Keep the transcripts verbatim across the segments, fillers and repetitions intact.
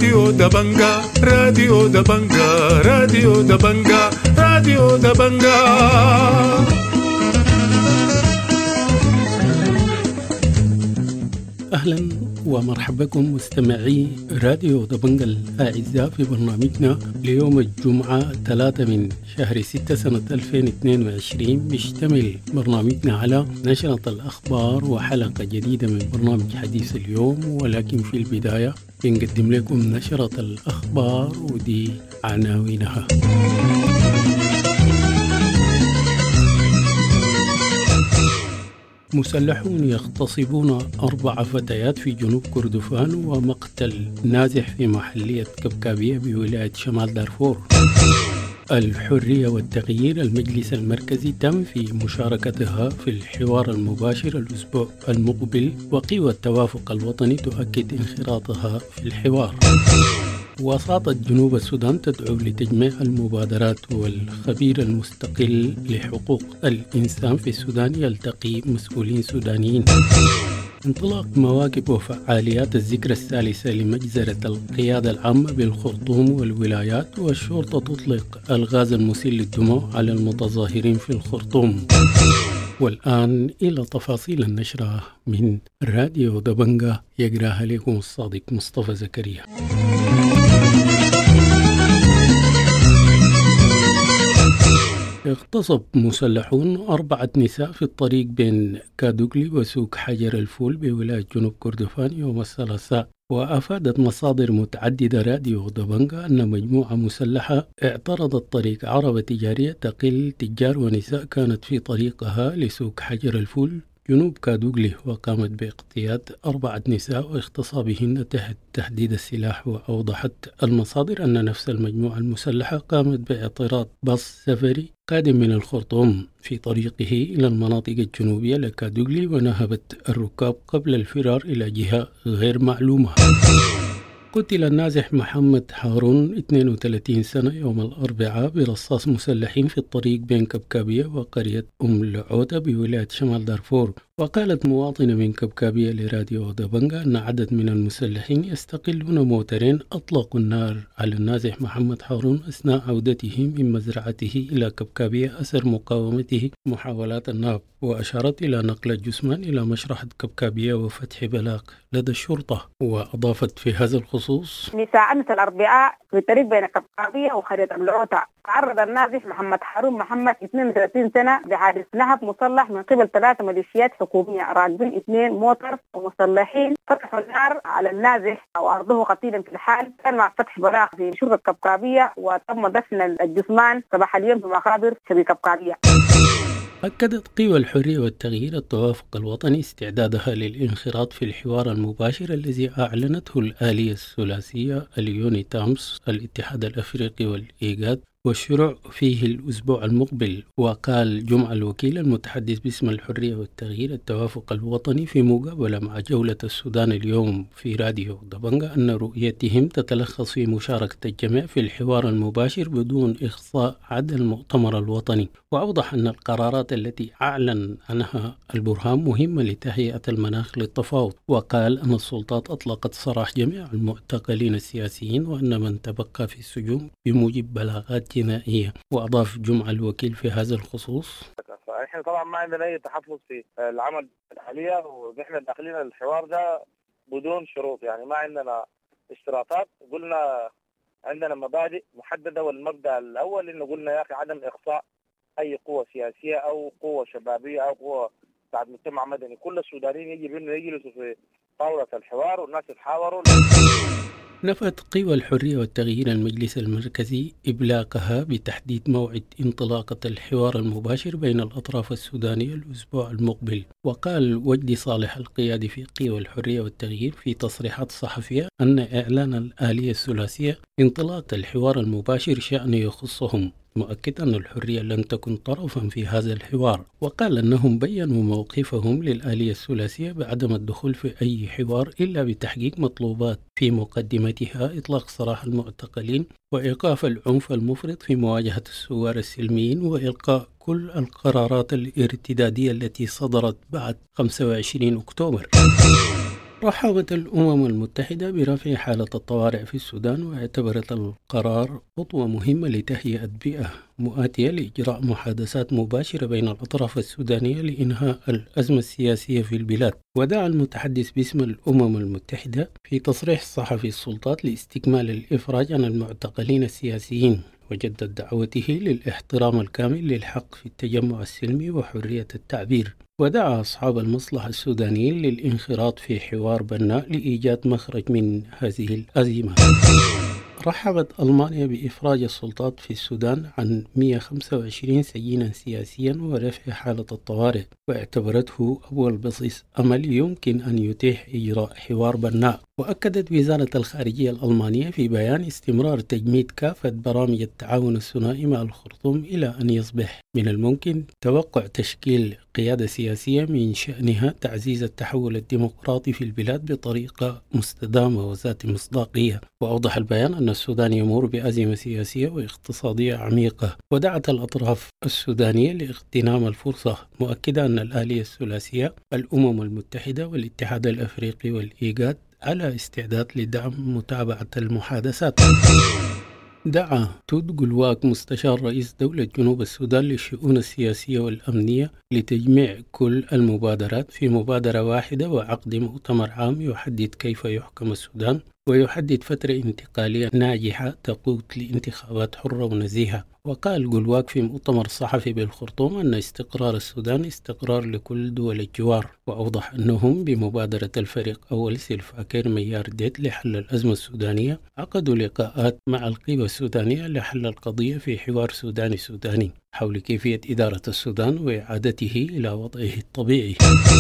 راديو دبنجا راديو دبنجا راديو دبنجا راديو دبنجا. أهلا ومرحبا بكم مستمعي راديو دبنجا الأعزاء في برنامجنا ليوم الجمعة ثلاثة من شهر ستة سنة ألفين واثنين وعشرين. بيشتمل برنامجنا على نشرة الأخبار وحلقة جديدة من برنامج حديث اليوم، ولكن في البداية بنقدم لكم نشرة الأخبار ودي عناوينها. مسلحون يغتصبون أربع فتيات في جنوب كردفان، ومقتل نازح في محلية كبكابية بولاية شمال دارفور. الحرية والتغيير المجلس المركزي تم في مشاركتها في الحوار المباشر الأسبوع المقبل، وقوى التوافق الوطني تؤكد انخراطها في الحوار. وساطة جنوب السودان تدعو لتجميع المبادرات، والخبير المستقل لحقوق الإنسان في السودان يلتقي مسؤولين سودانيين. انطلاق مواكب وفعاليات الذكرى الثالثة لمجزرة القيادة العامة بالخرطوم والولايات، والشرطة تطلق الغاز المسيل للدموع على المتظاهرين في الخرطوم. والآن إلى تفاصيل النشرة من راديو دبنجا، يقراها لكم الصادق مصطفى زكريا. اغتصب مسلحون أربعة نساء في الطريق بين كادوغلي وسوق حجر الفول بولاية جنوب كردفان يوم الثلاثاء. وأفادت مصادر متعددة راديو دبنجا أن مجموعة مسلحة اعترضت طريق عربة تجارية تقل تجار ونساء كانت في طريقها لسوق حجر الفول جنوب كادوغلي، وقامت باقتياد أربعة نساء واغتصابهن تحت تهديد السلاح. وأوضحت المصادر أن نفس المجموعة المسلحة قامت باعتراض باص سفري قادم من الخرطوم في طريقه إلى المناطق الجنوبية لكادوغلي، ونهبت الركاب قبل الفرار إلى جهة غير معلومة. قتل النازح محمد هارون اثنين وثلاثين سنة يوم الأربعاء برصاص مسلحين في الطريق بين كبكابية وقرية أم العودة بولاية شمال دارفور. وقالت مواطنة من كبكابية لراديو دبنجا أن عدد من المسلحين يستقلون موترين أطلقوا النار على النازح محمد هارون أثناء عودته من مزرعته إلى كبكابية أثر مقاومته محاولات النهب. وأشارت إلى نقل الجثمان إلى مشرحة كبكابية وفتح بلاغ لدى الشرطة. وأضافت في هذا الخصوص: مساء أمس الأربعاء في الطريق بين كبكابية وقرية أم العودة تعرض النازح محمد هارون محمد اثنين وثلاثين سنة لحادث نهب مسلح من قبل ثلاثة ميليشيات حكومية راكبين اثنين موتر ومسلحين، فتحوا النار على النازح وأرضه قتيلا في الحال. كان مع فتح بلاغ في شرطة كبكابية، وتم دفن الجثمان صباح اليوم في مقابر شبي كبكابية. أكدت قوى الحرية والتغيير التوافق الوطني استعدادها للانخراط في الحوار المباشر الذي أعلنته الآلية الثلاثية اليوني تامس الاتحاد الأفريقي والإيجاد، والشروع فيه الأسبوع المقبل. وقال جمعة الوكيل المتحدث باسم الحرية والتغيير التوافق الوطني في مقابلة مع جولة السودان اليوم في راديو دبنجا أن رؤيتهم تتلخص في مشاركة الجميع في الحوار المباشر بدون إخصاء عدا المؤتمر الوطني. وأوضح أن القرارات التي أعلن عنها البرهان مهمة لتهيئة المناخ للتفاوض. وقال أن السلطات أطلقت سراح جميع المعتقلين السياسيين وأن من تبقى في السجون بموجب بلاغات جنائية. وأضاف جمعة الوكيل في هذا الخصوص: احنا طبعا ما عندنا اي تحفظ في العمل الحالية، ونحن داخلين الحوار ده بدون شروط، يعني ما عندنا اشتراطات. قلنا عندنا مبادئ محددة، والمبدأ الأول إنه قلنا يا أخي عدم إخصاء أي قوة سياسية أو قوة شبابية أو قوة بتاعت مجتمع مدني. كل السودانيين يجب إنه يجلسوا في طاولة الحوار والناس يتحاوروا. نفت قوى الحرية والتغيير المجلس المركزي إبلاغها بتحديد موعد انطلاقة الحوار المباشر بين الأطراف السودانية الأسبوع المقبل. وقال وجدي صالح القيادي في قوى الحرية والتغيير في تصريحات صحفية أن إعلان الآلية الثلاثية انطلاق الحوار المباشر شأن يخصهم، مؤكد أن الحرية لن تكن طرفا في هذا الحوار. وقال أنهم بيّنوا موقفهم للآلية الثلاثية بعدم الدخول في أي حوار إلا بتحقيق مطلوبات في مقدمتها إطلاق سراح المعتقلين وإيقاف العنف المفرط في مواجهة الثوار السلميين وإلقاء كل القرارات الارتدادية التي صدرت بعد خمسة وعشرين أكتوبر. رحبت الأمم المتحدة برفع حالة الطوارئ في السودان، واعتبرت القرار خطوة مهمة لتهيئة بيئة مؤاتية لإجراء محادثات مباشرة بين الأطراف السودانية لإنهاء الأزمة السياسية في البلاد. ودعا المتحدث باسم الأمم المتحدة في تصريح صحفي السلطات لاستكمال الإفراج عن المعتقلين السياسيين، وجدد دعوته للاحترام الكامل للحق في التجمع السلمي وحرية التعبير. ودعا أصحاب المصلحة السودانيين للانخراط في حوار بناء لإيجاد مخرج من هذه الأزمة. رحبت ألمانيا بإفراج السلطات في السودان عن مئة وخمسة وعشرين سجينا سياسيا ورفع حالة الطوارئ، واعتبرته أول بصيص أمل يمكن أن يتيح إجراء حوار بناء. وأكدت وزارة الخارجية الألمانية في بيان استمرار تجميد كافة برامج التعاون الثنائي مع الخرطوم إلى أن يصبح من الممكن توقع تشكيل قيادة سياسية من شأنها تعزيز التحول الديمقراطي في البلاد بطريقة مستدامة وذات مصداقية. وأوضح البيان أن السودان يمر بأزمة سياسية واقتصادية عميقة، ودعت الأطراف السودانية لاغتنام الفرصة، مؤكدة أن الآلية الثلاثية الأمم المتحدة والاتحاد الأفريقي والإيجاد على استعداد لدعم متابعة المحادثات. دعا تود جلواك مستشار رئيس دولة جنوب السودان للشؤون السياسية والأمنية لتجميع كل المبادرات في مبادرة واحدة وعقد مؤتمر عام يحدد كيف يحكم السودان، ويحدد فترة انتقالية ناجحة تقود لانتخابات حرة ونزيهة. وقال جلواك في مؤتمر صحفي بالخرطوم أن استقرار السودان استقرار لكل دول الجوار، وأوضح أنهم بمبادرة الفريق أول سلفاكير ميار ديت لحل الأزمة السودانية عقدوا لقاءات مع القيادة السودانية لحل القضية في حوار سوداني سوداني حول كيفية إدارة السودان وإعادته إلى وضعه الطبيعي.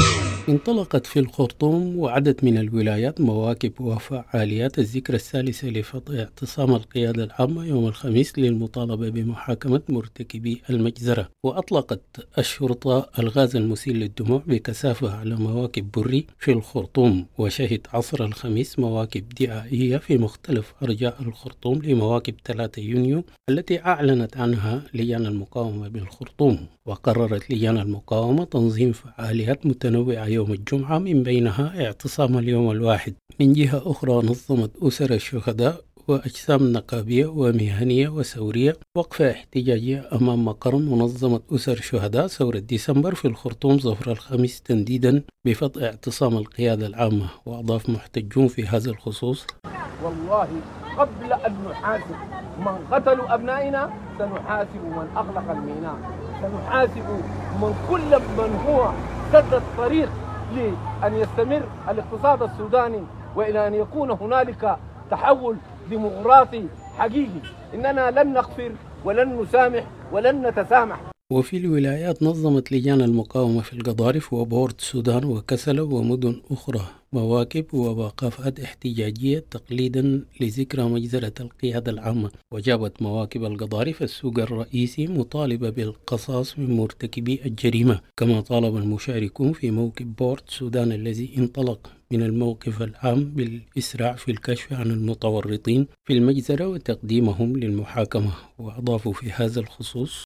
انطلقت في الخرطوم وعدد من الولايات مواكب وفعاليات الذكرى الثالثة لفض اعتصام القيادة العامة يوم الخميس للمطالبة بمحاكمة مرتكبي المجزرة. وأطلقت الشرطة الغاز المسيل للدموع بكثافة على مواكب بري في الخرطوم، وشهد عصر الخميس مواكب دعائية في مختلف أرجاء الخرطوم لمواكب ثلاثة يونيو التي أعلنت عنها لجان المقاومة بالخرطوم. وقررت لجان المقاومة تنظيم فعاليات متنوعة يوم الجمعة، من بينها اعتصام اليوم الواحد. من جهة أخرى نظمت أسر الشهداء وأجسام نقابية ومهنية وثورية وقفة احتجاجية أمام مقر منظمة أسر شهداء ثورة ديسمبر في الخرطوم ظهر الخميس تنديدا بفض اعتصام القيادة العامة. وأضاف محتجون في هذا الخصوص: والله قبل أن نحاسب من قتلوا أبنائنا سنحاسب من أغلق الميناء، سنحاسب من كل من هو سد الطريق لأن يستمر الاقتصاد السوداني وإلى أن يكون هنالك تحول ديمقراطي حقيقي. إننا لن نغفر ولن نسامح ولن نتسامح. وفي الولايات نظمت لجان المقاومة في القضارف وبورد السودان وكسلة ومدن أخرى مواكب ووقفات احتجاجية تقليدا لذكرى مجزرة القيادة العامة. وجابت مواكب القضارف السوق الرئيسي مطالبة بالقصاص من مرتكبي الجريمة، كما طالب المشاركون في موكب بورد السودان الذي انطلق من الموقف العام بالإسراع في الكشف عن المتورطين في المجزرة وتقديمهم للمحاكمة. وأضافوا في هذا الخصوص: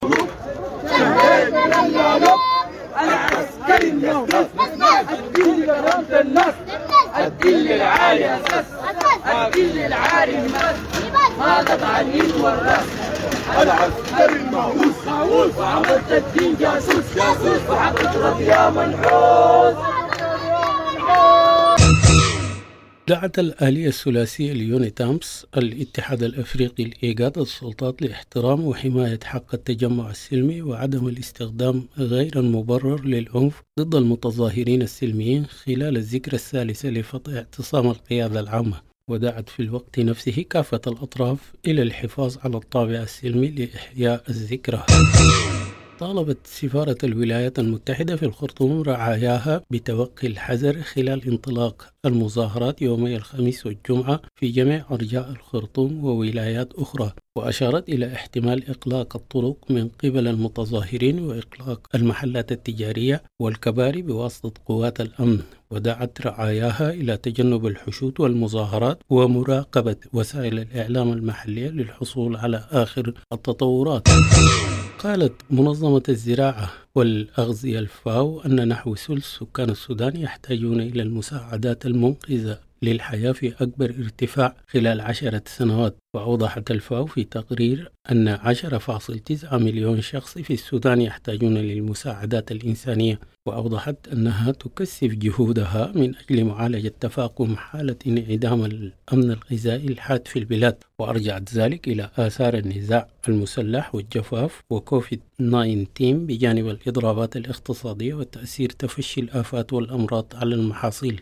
العسكري الناس الدين كرامة الناس الدين العالي أساس الدين العالي الناس ما قطع اليد والراس. العسكري المهووس وعملت الدين جاسوس جاسوس وحقك رضي يا منحوس. دعت الآلية الثلاثية اليونيتامس الاتحاد الأفريقي الإيجاد السلطات لاحترام وحماية حق التجمع السلمي وعدم الاستخدام غير المبرر للعنف ضد المتظاهرين السلميين خلال الذكرى الثالثة لفض اعتصام القيادة العامة. ودعت في الوقت نفسه كافة الأطراف إلى الحفاظ على الطابع السلمي لإحياء الذكرى. طالبت سفارة الولايات المتحدة في الخرطوم رعاياها بتوقي الحذر خلال انطلاق المظاهرات يومي الخميس والجمعة في جميع أرجاء الخرطوم وولايات أخرى. وأشارت إلى احتمال إغلاق الطرق من قبل المتظاهرين وإغلاق المحلات التجارية والكباري بواسطة قوات الأمن. ودعت رعاياها إلى تجنب الحشود والمظاهرات ومراقبة وسائل الإعلام المحلية للحصول على آخر التطورات. وقالت منظمة الزراعة والأغذية الفاو أن نحو ثلث سكان السودان يحتاجون إلى المساعدات المنقذة للحياة في أكبر ارتفاع خلال عشرة سنوات. وأوضحت الفاو في تقرير أن عشرة فاصلة تسعة مليون شخص في السودان يحتاجون للمساعدات الإنسانية، وأوضحت أنها تكثف جهودها من أجل معالجة تفاقم حالة انعدام الأمن الغذائي الحاد في البلاد، وأرجعت ذلك إلى آثار النزاع المسلح والجفاف وكوفيد تسعة عشر بجانب الإضرابات الاقتصادية وتأثير تفشي الآفات والأمراض على المحاصيل.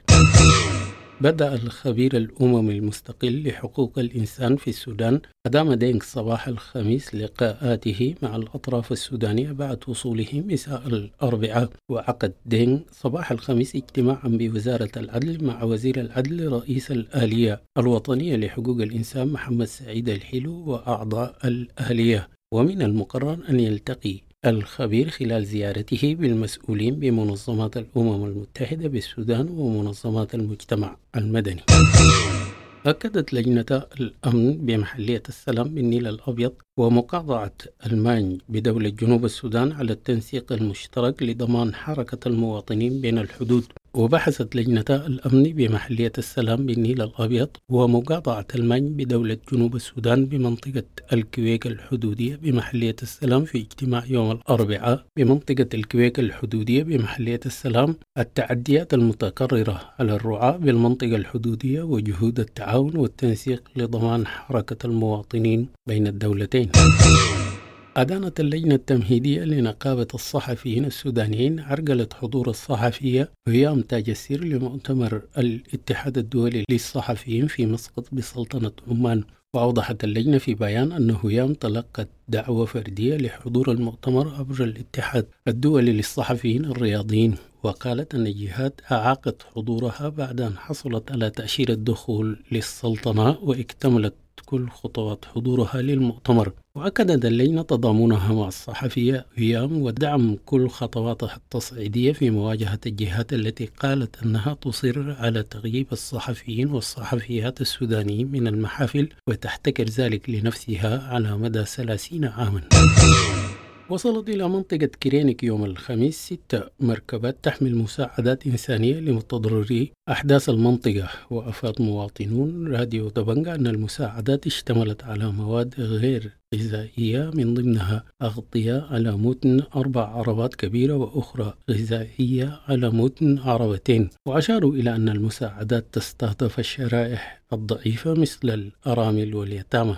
بدأ الخبير الأممي المستقل لحقوق الإنسان في السودان أدام دينغ صباح الخميس لقاءاته مع الأطراف السودانية بعد وصوله مساء الأربعاء. وعقد دينغ صباح الخميس اجتماعا بوزارة العدل مع وزير العدل رئيس الآلية الوطنية لحقوق الإنسان محمد سعيد الحلو وأعضاء الآلية. ومن المقرر أن يلتقي الخبير خلال زيارته بالمسؤولين بمنظمات الأمم المتحدة بالسودان ومنظمات المجتمع المدني. أكدت لجنة الأمن بمحلية السلام بالنيل الأبيض ومقاطعة المانج بدولة جنوب السودان على التنسيق المشترك لضمان حركة المواطنين بين الحدود. وبحثت لجنة الأمن بمحلية السلام بالنيل الأبيض ومقاطعة المانج بدولة جنوب السودان بمنطقة الكويك الحدودية بمحلية السلام في اجتماع يوم الأربعاء بمنطقة الكويك الحدودية بمحلية السلام التعديات المتكررة على الرعاة بالمنطقة الحدودية وجهود التعاون والتنسيق لضمان حركة المواطنين بين الدولتين. أدانت اللجنة التمهيدية لنقابة الصحفيين السودانيين عرقلة حضور الصحفية هيام تاج السير لمؤتمر الاتحاد الدولي للصحفيين في مسقط بسلطنة عمان. وأوضحت اللجنة في بيان أن هيام تلقت دعوة فردية لحضور المؤتمر عبر الاتحاد الدولي للصحفيين الرياضيين، وقالت أن الجهات أعاقت حضورها بعد أن حصلت على تأشيرة دخول للسلطنة واكتملت كل خطوات حضورها للمؤتمر. وأكدت اللجنة تضامنها مع الصحفية هيام ودعم كل خطواتها التصعيدية في مواجهة الجهات التي قالت أنها تصر على تغييب الصحفيين والصحفيات السودانيين من المحافل وتحتكر ذلك لنفسها على مدى ثلاثين عاما. وصلت إلى منطقة كرينيك يوم الخميس ست مركبات تحمل مساعدات إنسانية لمتضرري أحداث المنطقة. وأفاد مواطنون راديو دبنجا أن المساعدات اشتملت على مواد غير غذائية من ضمنها أغطية على متن أربع عربات كبيرة وأخرى غذائية على متن عربتين. وأشاروا إلى أن المساعدات تستهدف الشرائح الضعيفة مثل الأرامل واليتامى.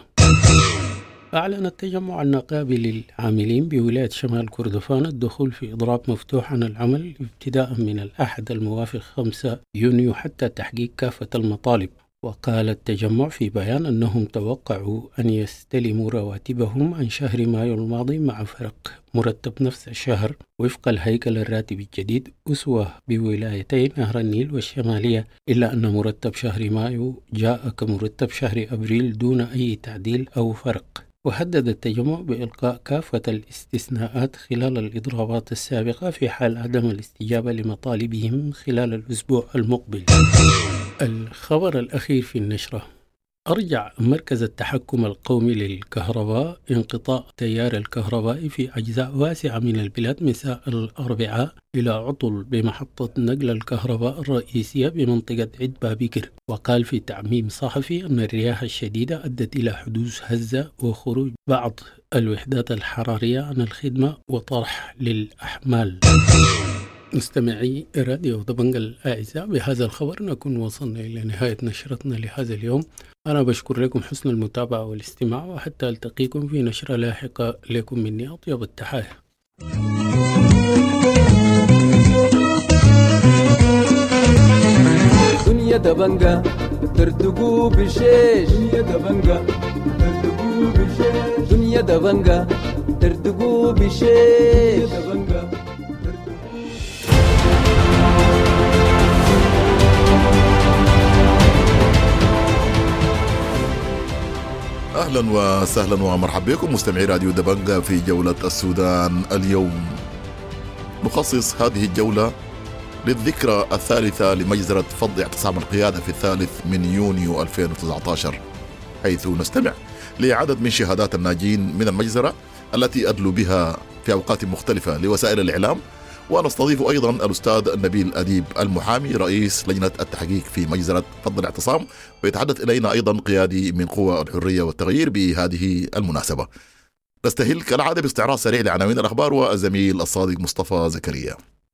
أعلن التجمع النقابي للعاملين بولاية شمال كردفان الدخول في إضراب مفتوح عن العمل ابتداء من الأحد الموافق خمسة يونيو حتى تحقيق كافة المطالب. وقال التجمع في بيان أنهم توقعوا أن يستلموا رواتبهم عن شهر مايو الماضي مع فرق مرتب نفس الشهر وفق الهيكل الراتبي الجديد أسوة بولايتي نهر النيل والشمالية، إلا أن مرتب شهر مايو جاء كمرتب شهر أبريل دون أي تعديل أو فرق. وهدد التجمع بإلقاء كافة الاستثناءات خلال الإضرابات السابقة في حال عدم الاستجابة لمطالبهم خلال الأسبوع المقبل. الخبر الأخير في النشرة: أرجع مركز التحكم القومي للكهرباء انقطاع التيار الكهربائي في أجزاء واسعة من البلاد مساء الأربعاء إلى عطل بمحطة نقل الكهرباء الرئيسية بمنطقة عدبة بكر. وقال في تعميم صحفي أن الرياح الشديدة أدت إلى حدوث هزة وخروج بعض الوحدات الحرارية عن الخدمة وطرح للأحمال. مستمعي راديو دبنجا الأعزاء، بهذا الخبر نكون وصلنا إلى نهاية نشرتنا لهذا اليوم. أنا بشكر لكم حسن المتابعة والاستماع، وحتى ألتقيكم في نشرة لاحقة. لكم مني أطيب التحايا. دنيا دبنجا ترتقو بشيش، دنيا دبنجا ترتقو بشيش، دنيا دبنجا ترتقو بشيش، دبنجا أهلا وسهلا ومرحبا بكم مستمعي راديو دبنجا في جولة السودان اليوم. نخصص هذه الجولة للذكرى الثالثة لمجزرة فض اعتصام القيادة في الثالث من يونيو ألفين وتسعة عشر، حيث نستمع لعدد من شهادات الناجين من المجزرة التي أدلو بها في أوقات مختلفة لوسائل الإعلام. ونستضيف أيضا الأستاذ نبيل أديب المحامي رئيس لجنة التحقيق في مجزرة فض الاعتصام، ويتحدث إلينا أيضا قيادي من قوى الحرية والتغيير بهذه المناسبة. نستهل كالعادة باستعراض سريع لعناوين الأخبار والزميل الصادق مصطفى زكريا.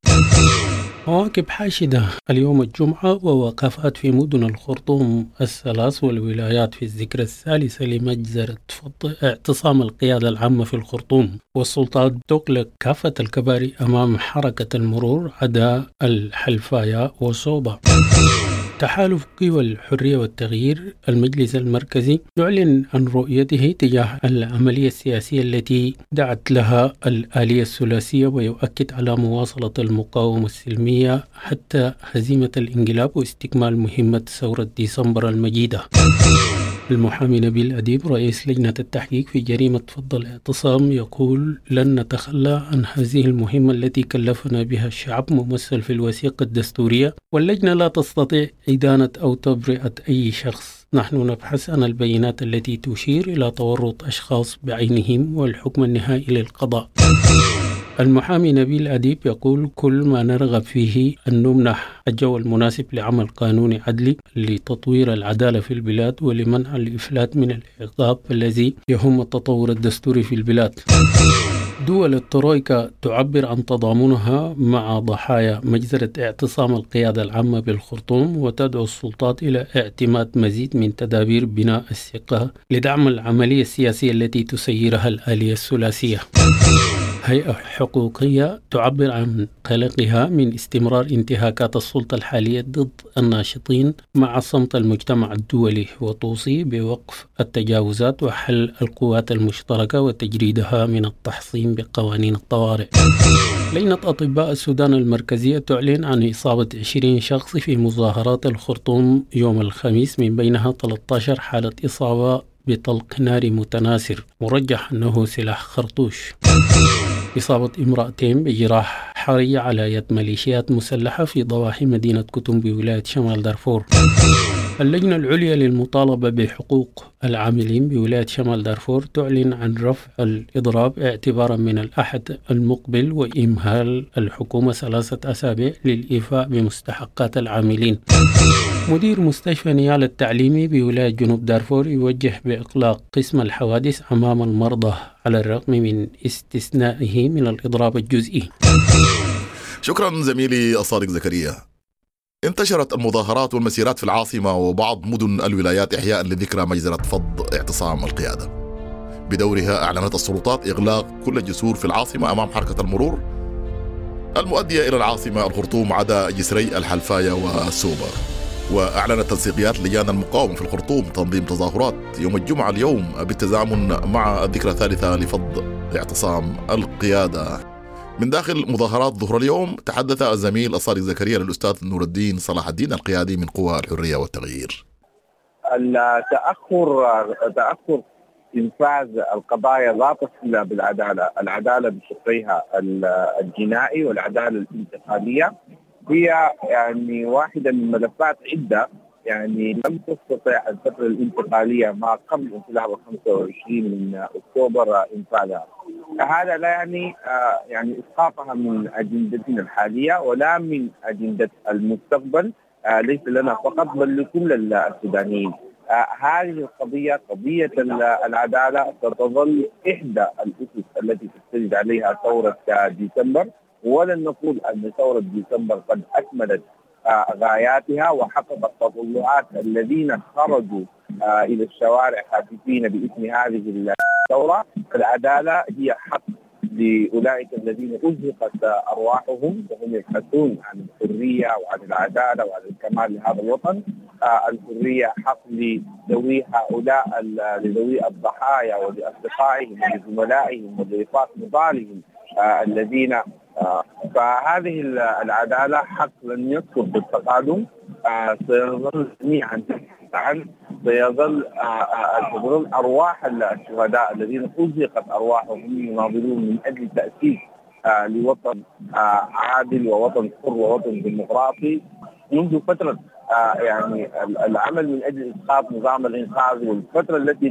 مواكب حاشدة اليوم الجمعة ووقفات في مدن الخرطوم الثلاث والولايات في الذكرى الثالثة لمجزرة فض اعتصام القيادة العامة في الخرطوم، والسلطات تغلق كافة الكباري أمام حركة المرور عدا الحلفاية وصوبة. تحالف قوى الحرية والتغيير المجلس المركزي يعلن عن رؤيته تجاه العملية السياسية التي دعت لها الآلية الثلاثية، ويؤكد على مواصلة المقاومة السلمية حتى هزيمة الانقلاب واستكمال مهمة ثورة ديسمبر المجيدة. المحامي نبيل أديب رئيس لجنة التحقيق في جريمة فض الاعتصام يقول: لن نتخلى عن هذه المهمة التي كلفنا بها الشعب ممثل في الوثيقة الدستورية، واللجنة لا تستطيع إدانة أو تبرئة أي شخص. نحن نبحث عن البينات التي تشير إلى تورط أشخاص بعينهم والحكم النهائي للقضاء. المحامي نبيل أديب يقول: كل ما نرغب فيه أن نمنح الجو المناسب لعمل قانوني عدلي لتطوير العدالة في البلاد ولمنع الإفلات من العقاب الذي يهم التطور الدستوري في البلاد. دول الترويكا تعبر عن تضامنها مع ضحايا مجزرة اعتصام القيادة العامة بالخرطوم، وتدعو السلطات إلى اعتماد مزيد من تدابير بناء الثقة لدعم العملية السياسية التي تسيرها الآلية الثلاثية. هيئة حقوقية تعبر عن قلقها من استمرار انتهاكات السلطة الحالية ضد الناشطين مع صمت المجتمع الدولي، وتوصي بوقف التجاوزات وحل القوات المشتركة وتجريدها من التحصين بقوانين الطوارئ. لجنة أطباء السودان المركزية تعلن عن إصابة عشرين شخص في مظاهرات الخرطوم يوم الخميس، من بينها ثلاثة عشر حالة إصابة بطلق ناري متناثر مرجح أنه سلاح خرطوش. إصابة امرأتين بجراح حرية على يد ميليشيات مسلحة في ضواحي مدينة كتم بولاية شمال دارفور. اللجنة العليا للمطالبة بحقوق العاملين بولاية شمال دارفور تعلن عن رفع الإضراب اعتبارا من الأحد المقبل، وإمهال الحكومة ثلاثة أسابيع للإيفاء بمستحقات العاملين. مدير مستشفى نيال التعليمي بولاية جنوب دارفور يوجه بإغلاق قسم الحوادث أمام المرضى على الرغم من استثنائه من الإضراب الجزئي. شكرا زميلي الصادق زكريا. انتشرت المظاهرات والمسيرات في العاصمة وبعض مدن الولايات إحياء لذكرى مجزرة فض اعتصام القيادة. بدورها أعلنت السلطات إغلاق كل الجسور في العاصمة أمام حركة المرور المؤدية إلى العاصمة الخرطوم عدا جسري الحلفاية والسوبر. وأعلنت تنسيقيات لجان المقاومة في الخرطوم تنظيم تظاهرات يوم الجمعة اليوم بالتزامن مع الذكرى الثالثة لفض اعتصام القيادة. من داخل مظاهرات ظهر اليوم تحدث الزميل الصادق زكريا للأستاذ نور الدين صلاح الدين القيادي من قوى الحرية والتغيير. التأخر تأخر إنفاذ القضايا لا تصل بالعدالة، العدالة بشقيها الجنائي والعدالة الانتقالية هي يعني واحدة من ملفات عدة، يعني لم تستطع الفترة الانتقالية ما قبل انقلاب خمسة وعشرين من أكتوبر إنفاذها. هذا لا يعني آه يعني إسقاطها من أجندتنا الحالية ولا من أجندة المستقبل، آه ليس لنا فقط بل لكل السودانيين. آه هذه القضية قضية العدالة ستظل إحدى الأسس التي تستند عليها ثورة ديسمبر، ولن نقول أن ثورة ديسمبر قد أكملت آه غاياتها وحققت تطلعات الذين خرجوا آه إلى الشوارع هاتفين باسم هذه الثورة. العدالة هي حق لأولئك الذين أزهقت أرواحهم وهم يبحثون عن الحرية وعن العدالة وعن الكمال لهذا الوطن. آه الحرية حق لذوي هؤلاء لذوي الضحايا ولأصدقائهم ولزملائهم ولرفاق نضالهم آه الذين آه فهذه العدالة حق لن يسقط بالتقادم. آه سيظل جميعا عن سيظل تظل أرواح الشهداء الذين أزهقت أرواحهم يناضلون من أجل تأسيس آه لوطن آه عادل ووطن حر ووطن ديمقراطي منذ فترة. آه يعني العمل من أجل إسقاط نظام الإنقاذ والفترة التي تلت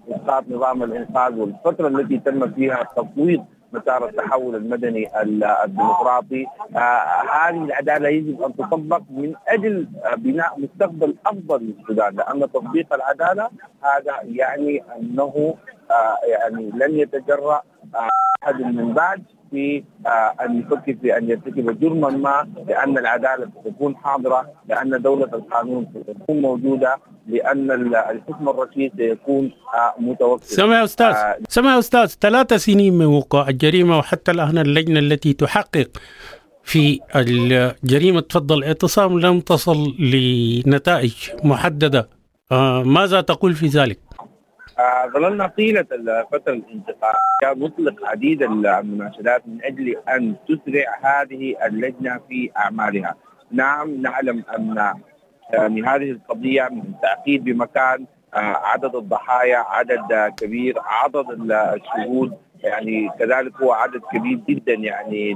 إسقاط نظام الإنقاذ والفترة التي تم فيها تفويض مسار التحول المدني الديمقراطي. آه هذه العدالة يجب أن تطبق من أجل بناء مستقبل أفضل للسودان، لأن تطبيق العدالة هذا يعني أنه آه يعني لن يتجرأ آه أحد من بعد في آه أن يفكر في أن يرتكب جرما ما، لأن العدالة ستكون حاضرة، لأن دولة القانون ستكون موجودة، لأن الحكم الرشيد سيكون آه متوفر. سمع أستاذ آه سمع أستاذ ثلاث سنين من وقوع الجريمة، وحتى الآن اللجنة التي تحقق في الجريمة تفضل الاعتصام لم تصل لنتائج محددة. آه ماذا تقول في ذلك؟ ظللنا طيلة الفترة الانتقالية نطلق عديد المناشدات من أجل أن تسرع هذه اللجنة في أعمالها. نعم نعلم أن يعني هذه القضية من تعقيد بمكان، عدد الضحايا عدد كبير، عدد الشهود يعني كذلك هو عدد كبير جدا، يعني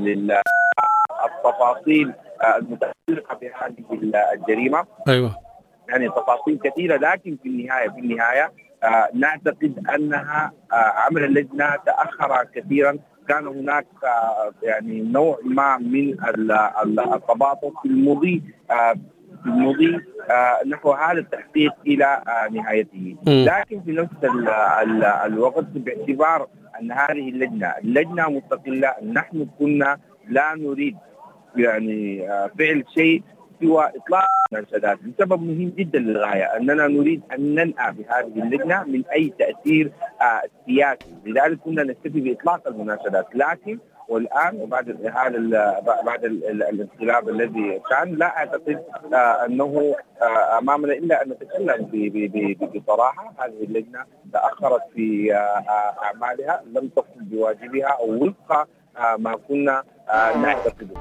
للتفاصيل المتعلقة بهذه الجريمة. أيوة يعني تفاصيل كثيرة، لكن في النهاية في النهاية آه نعتقد أنها آه عمل اللجنة تأخر كثيرا. كان هناك آه يعني نوع ما من التباطؤ في المضي آه في المضي آه نحو هذا التحقيق إلى آه نهايته. لكن في نفس ال ال الوقت باعتبار أن هذه اللجنة اللجنة مستقلة، نحن كنا لا نريد يعني آه فعل شيء سوى إطلاق المناشدات لسبب مهم جدا للغاية، أننا نريد أن ننأى بهذه اللجنة من أي تأثير آه سياسي، لذلك كنا نكتفي بإطلاق المناشدات. لكن والآن وبعد هذا بعد الانقلاب الذي كان لا أعتقد آه أنه آه أمامنا إلا أن نتكلم بصراحة. هذه اللجنة تأخرت في آه أعمالها، لم تقم بواجبها أو وفق آه ما كنا آه نعتقده.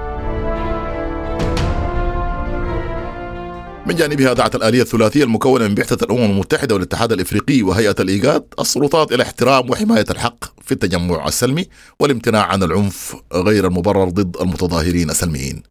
من جانبها دعت الآلية الثلاثية المكونة من بعثة الأمم المتحدة والاتحاد الإفريقي وهيئة الإيجاد السلطات إلى احترام وحماية الحق في التجمع السلمي والامتناع عن العنف غير المبرر ضد المتظاهرين السلميين.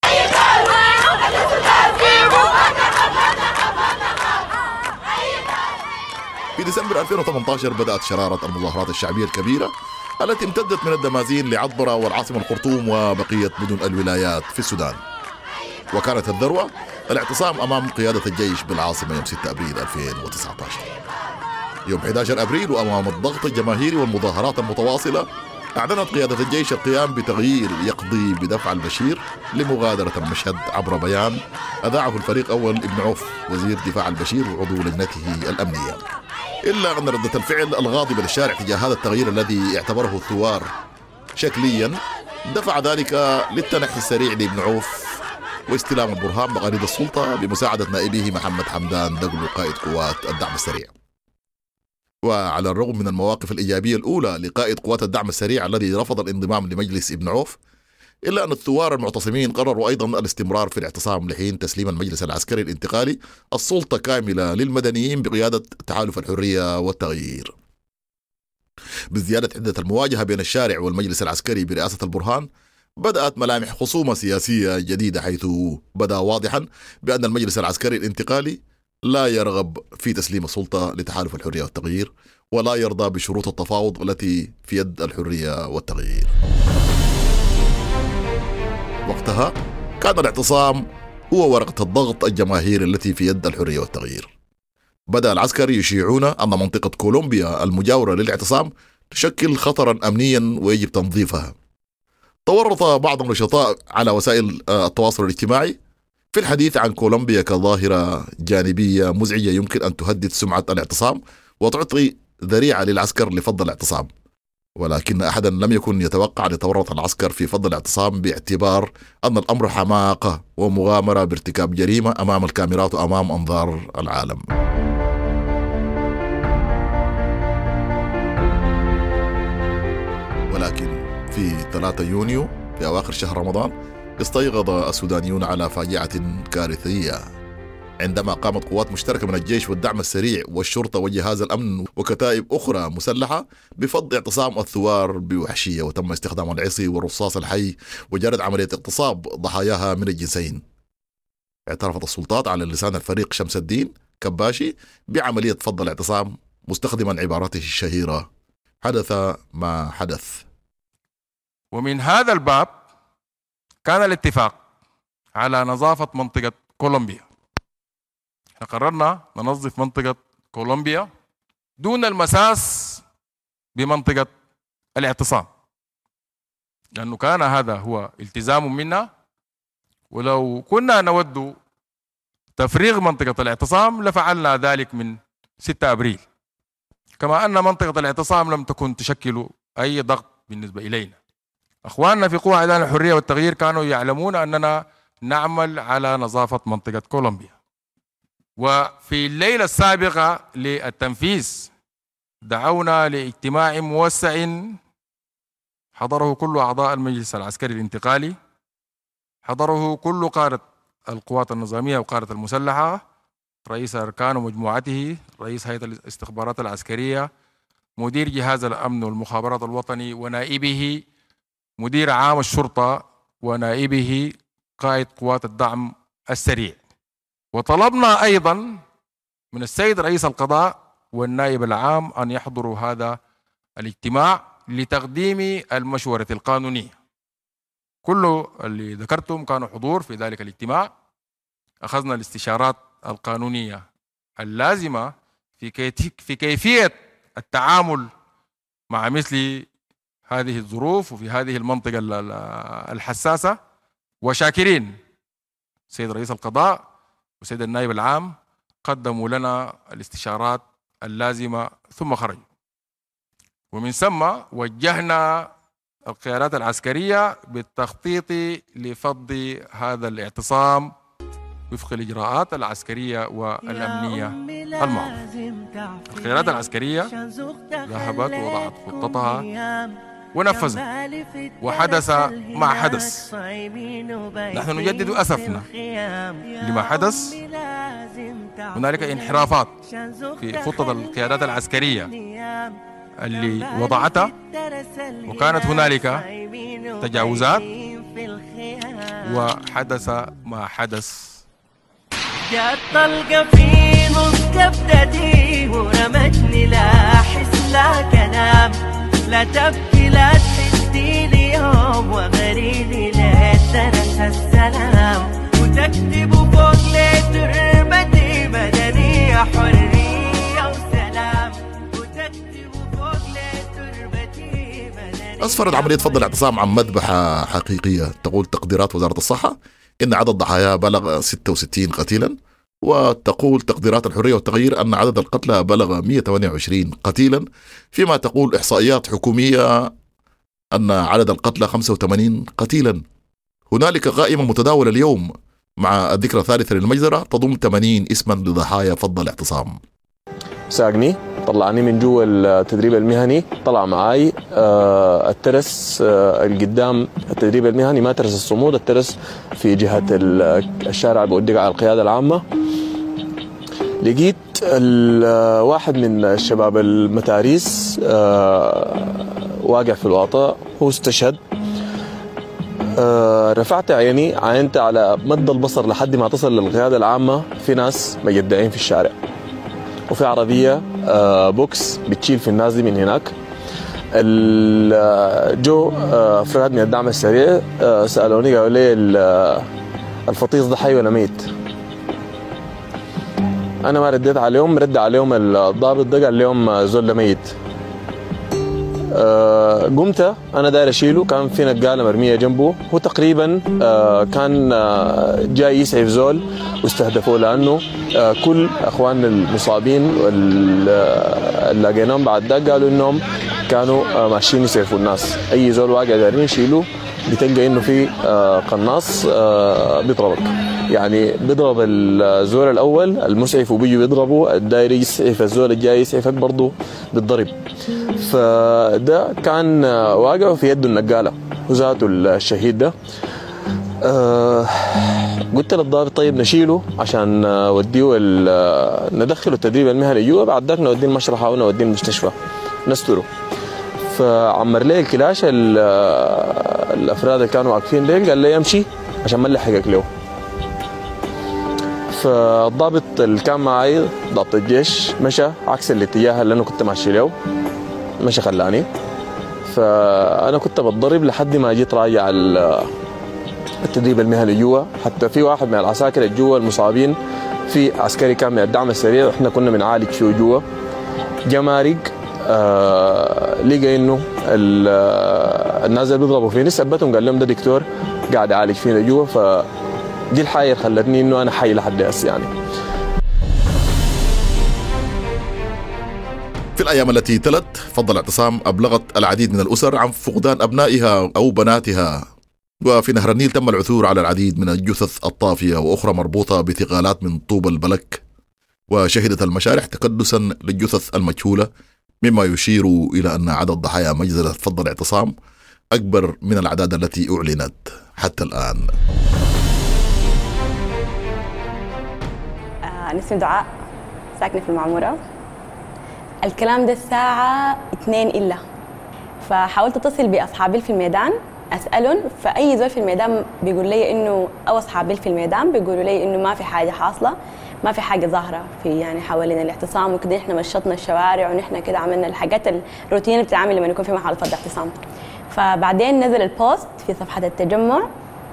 في ديسمبر ألفين وثمانية عشر بدأت شرارة المظاهرات الشعبية الكبيرة التي امتدت من الدمازين لعطبرة والعاصمة الخرطوم وبقية مدن الولايات في السودان، وكانت الذروة الاعتصام أمام قيادة الجيش بالعاصمة يوم ستة أبريل ألفين وتسعة عشر. يوم أحد عشر أبريل وأمام الضغط الجماهيري والمظاهرات المتواصلة أعلنت قيادة الجيش القيام بتغيير يقضي بدفع البشير لمغادرة المشهد عبر بيان أذاعه الفريق أول ابن عوف وزير دفاع البشير وعضو لجنته الأمنية. إلا أن ردة الفعل الغاضبة للشارع تجاه هذا التغيير الذي اعتبره الثوار شكليا دفع ذلك للتنحي السريع لابن عوف واستلام البرهان مقاليد السلطة بمساعدة نائبه محمد حمدان دقلو قائد قوات الدعم السريع. وعلى الرغم من المواقف الإيجابية الأولى لقائد قوات الدعم السريع الذي رفض الانضمام لمجلس ابن عوف، إلا أن الثوار المعتصمين قرروا أيضا الاستمرار في الاعتصام لحين تسليم المجلس العسكري الانتقالي السلطة كاملة للمدنيين بقيادة تحالف الحرية والتغيير. بزيادة عدة المواجهة بين الشارع والمجلس العسكري برئاسة البرهان، بدأت ملامح خصومة سياسية جديدة، حيث بدأ واضحا بأن المجلس العسكري الانتقالي لا يرغب في تسليم السلطة لتحالف الحرية والتغيير ولا يرضى بشروط التفاوض التي في يد الحرية والتغيير. وقتها كان الاعتصام هو ورقة الضغط الجماهيري التي في يد الحرية والتغيير. بدأ العسكر يشيعون أن منطقة كولومبيا المجاورة للاعتصام تشكل خطرا أمنيا ويجب تنظيفها. تورط بعض النشطاء على وسائل التواصل الاجتماعي في الحديث عن كولومبيا كظاهرة جانبية مزعجة يمكن أن تهدد سمعة الاعتصام وتعطي ذريعة للعسكر لفض الاعتصام، ولكن أحدا لم يكن يتوقع أن يتورط العسكر في فض الاعتصام باعتبار أن الأمر حماقة ومغامرة بارتكاب جريمة أمام الكاميرات وأمام أنظار العالم. ولكن في ثلاثة يونيو في أواخر شهر رمضان استيقظ السودانيون على فاجعة كارثية عندما قامت قوات مشتركة من الجيش والدعم السريع والشرطة وجهاز الأمن وكتائب أخرى مسلحة بفض اعتصام الثوار بوحشية، وتم استخدام العصي والرصاص الحي وجرت عملية اغتصاب ضحاياها من الجنسين. اعترفت السلطات على لسان الفريق شمس الدين كباشي بعملية فض الاعتصام مستخدما عباراته الشهيرة: حدث ما حدث. ومن هذا الباب كان الاتفاق على نظافة منطقة كولومبيا. احنا قررنا ننظف منطقة كولومبيا دون المساس بمنطقة الاعتصام، لأنه كان هذا هو التزام منا، ولو كنا نود تفريغ منطقة الاعتصام لفعلنا ذلك من ستة أبريل، كما أن منطقة الاعتصام لم تكن تشكل أي ضغط بالنسبة إلينا. أخواننا في قوى إعلان الحرية والتغيير كانوا يعلمون أننا نعمل على نظافة منطقة كولومبيا. وفي الليلة السابقة للتنفيذ دعونا لاجتماع موسع حضره كل أعضاء المجلس العسكري الانتقالي، حضره كل قادة القوات النظامية وقادة المسلحة، رئيس أركان ومجموعته، رئيس هيئة الاستخبارات العسكرية، مدير جهاز الأمن والمخابرات الوطني ونائبه، مدير عام الشرطة ونائبه، قائد قوات الدعم السريع. وطلبنا أيضا من السيد رئيس القضاء والنائب العام أن يحضروا هذا الاجتماع لتقديم المشورة القانونية. كل اللي ذكرتم كانوا حضور في ذلك الاجتماع. أخذنا الاستشارات القانونية اللازمة في في كيفية التعامل مع مثل هذه الظروف وفي هذه المنطقة الحساسة، وشاكرين سيد رئيس القضاء وسيد النائب العام قدموا لنا الاستشارات اللازمة ثم خرجوا. ومن ثم وجهنا القيادات العسكرية بالتخطيط لفض هذا الاعتصام وفق الإجراءات العسكرية والأمنية المعروفة. القيادات العسكرية ذهبت ووضعت خطتها ونفذت، وحدث ما حدث. نحن نجدد أسفنا لما حدث. هنالك انحرافات في خطة القيادات العسكرية اللي وضعتها، وكانت هنالك تجاوزات وحدث ما حدث. جاءت طلقة في نص كبدتي ورمتني لا أحس لا كلام، لا تبكي لا تحدي لي يوم وغريلي ليه درس السلام، وتكتب فوق لي تربتي مدنية حرية وسلام، وتكتب فوق لي تربتي مدنية. أسفرت عملية فض الاعتصام عن مذبحة حقيقية. تقول تقديرات وزارة الصحة إن عدد الضحايا بلغ ستة وستين قتيلا، وتقول تقديرات الحرية والتغيير أن عدد القتلى بلغ مئة وثمانية وعشرين قتيلا، فيما تقول إحصائيات حكومية أن عدد القتلى خمسة وثمانين قتيلا. هنالك قائمة متداولة اليوم مع الذكرى الثالثة للمجزرة تضم ثمانين اسما لضحايا فض الاعتصام. ساقني طلعني من جوا التدريب المهني، طلع معاي آه الترس آه القدام التدريب المهني، ما ترس الصمود، الترس في جهة الشارع بودق على القيادة العامة. لقيت واحد من الشباب المتاريس آه واقع في الواطة، هو استشهد. آه رفعت عيني، عينت على مد البصر لحد ما تصل للقيادة العامة، في ناس مجدعين في الشارع، وفي عربية آه بوكس بتشيل في الناس دي من هناك. جو آه أفراد من الدعم السريع آه سألوني قالوا لي الفطيس ده حي ولا ميت؟ أنا ما رديت عليهم، رد عليهم الضابط ده قال لهم زول ميت. آه قمت أنا داير أشيله، كان في نقالة مرمية جنبه، هو تقريبا آه كان آه جاي يسعف زول واستهدفوه، لأنه آه كل أخوان المصابين اللي لقيناهم بعد ده قالوا إنهم كانوا آه ماشيين يسعفوا الناس. أي زول واقع دايرين يشيلوه بتلقى إنه في آه قناص آه بيضربك، يعني بيضرب الزول الأول المسعف وبيجوا بيضربوا الداير يسعف الزول الجاي يسعفك برضه بالضرب. فده كان واقع في يده النقالة وذاته الشهيد ده. أه قلت للضابط طيب نشيله عشان نوديه ندخله التدريب المهني جوا، بعد ذاك نوديه المشرحة ونوديه المستشفى نستره. فعمر لي الكلاش الأفراد اللي كانوا واقفين ليه، قال لي يمشي عشان ما نلحقك له. فالضابط اللي كان معي ضابط الجيش مشى عكس الاتجاه اللي أنا كنت ماشي له، مشى خلاني. فأنا كنت بتضرب لحد ما جيت راجع التدريب المهني جوا. حتى في واحد من العساكر جوا المصابين، في عسكري كان من الدعم السريع وإحنا كنا بنعالج فيه جوا، جمارق آه لقى إنه الناس اللي بيضربوا فيني ثبتهم، قال لهم ده دكتور قاعد يعالج فينا جوا. فدي الحاجة خلتني إنه أنا حي لحد هسه يعني. في الأيام التي تلت فض الاعتصام أبلغت العديد من الأسر عن فقدان أبنائها أو بناتها، وفي نهر النيل تم العثور على العديد من الجثث الطافية وأخرى مربوطة بثقالات من طوب البلك، وشهدت المشارح تكدسا للجثث المجهولة، مما يشير إلى أن عدد ضحايا مجزرة فض الاعتصام أكبر من الأعداد التي أعلنت حتى الآن. أنا اسمي دعاء، ساكنة في المعمورة. الكلام ده الساعة اثنين إلا، فحاولت أتصل بأصحابي في الميدان أسألهم، فأي زول في الميدان بيقول لي إنه أو أصحابي في الميدان بيقولوا لي إنه ما في حاجة حاصلة، ما في حاجة ظاهرة في يعني حوالين الاعتصام وكده. إحنا مشطنا الشوارع ونحن كده عملنا الحاجات الروتين اللي بتتعمل لما يكون في محل فض اعتصام. فبعدين نزل البوست في صفحة التجمع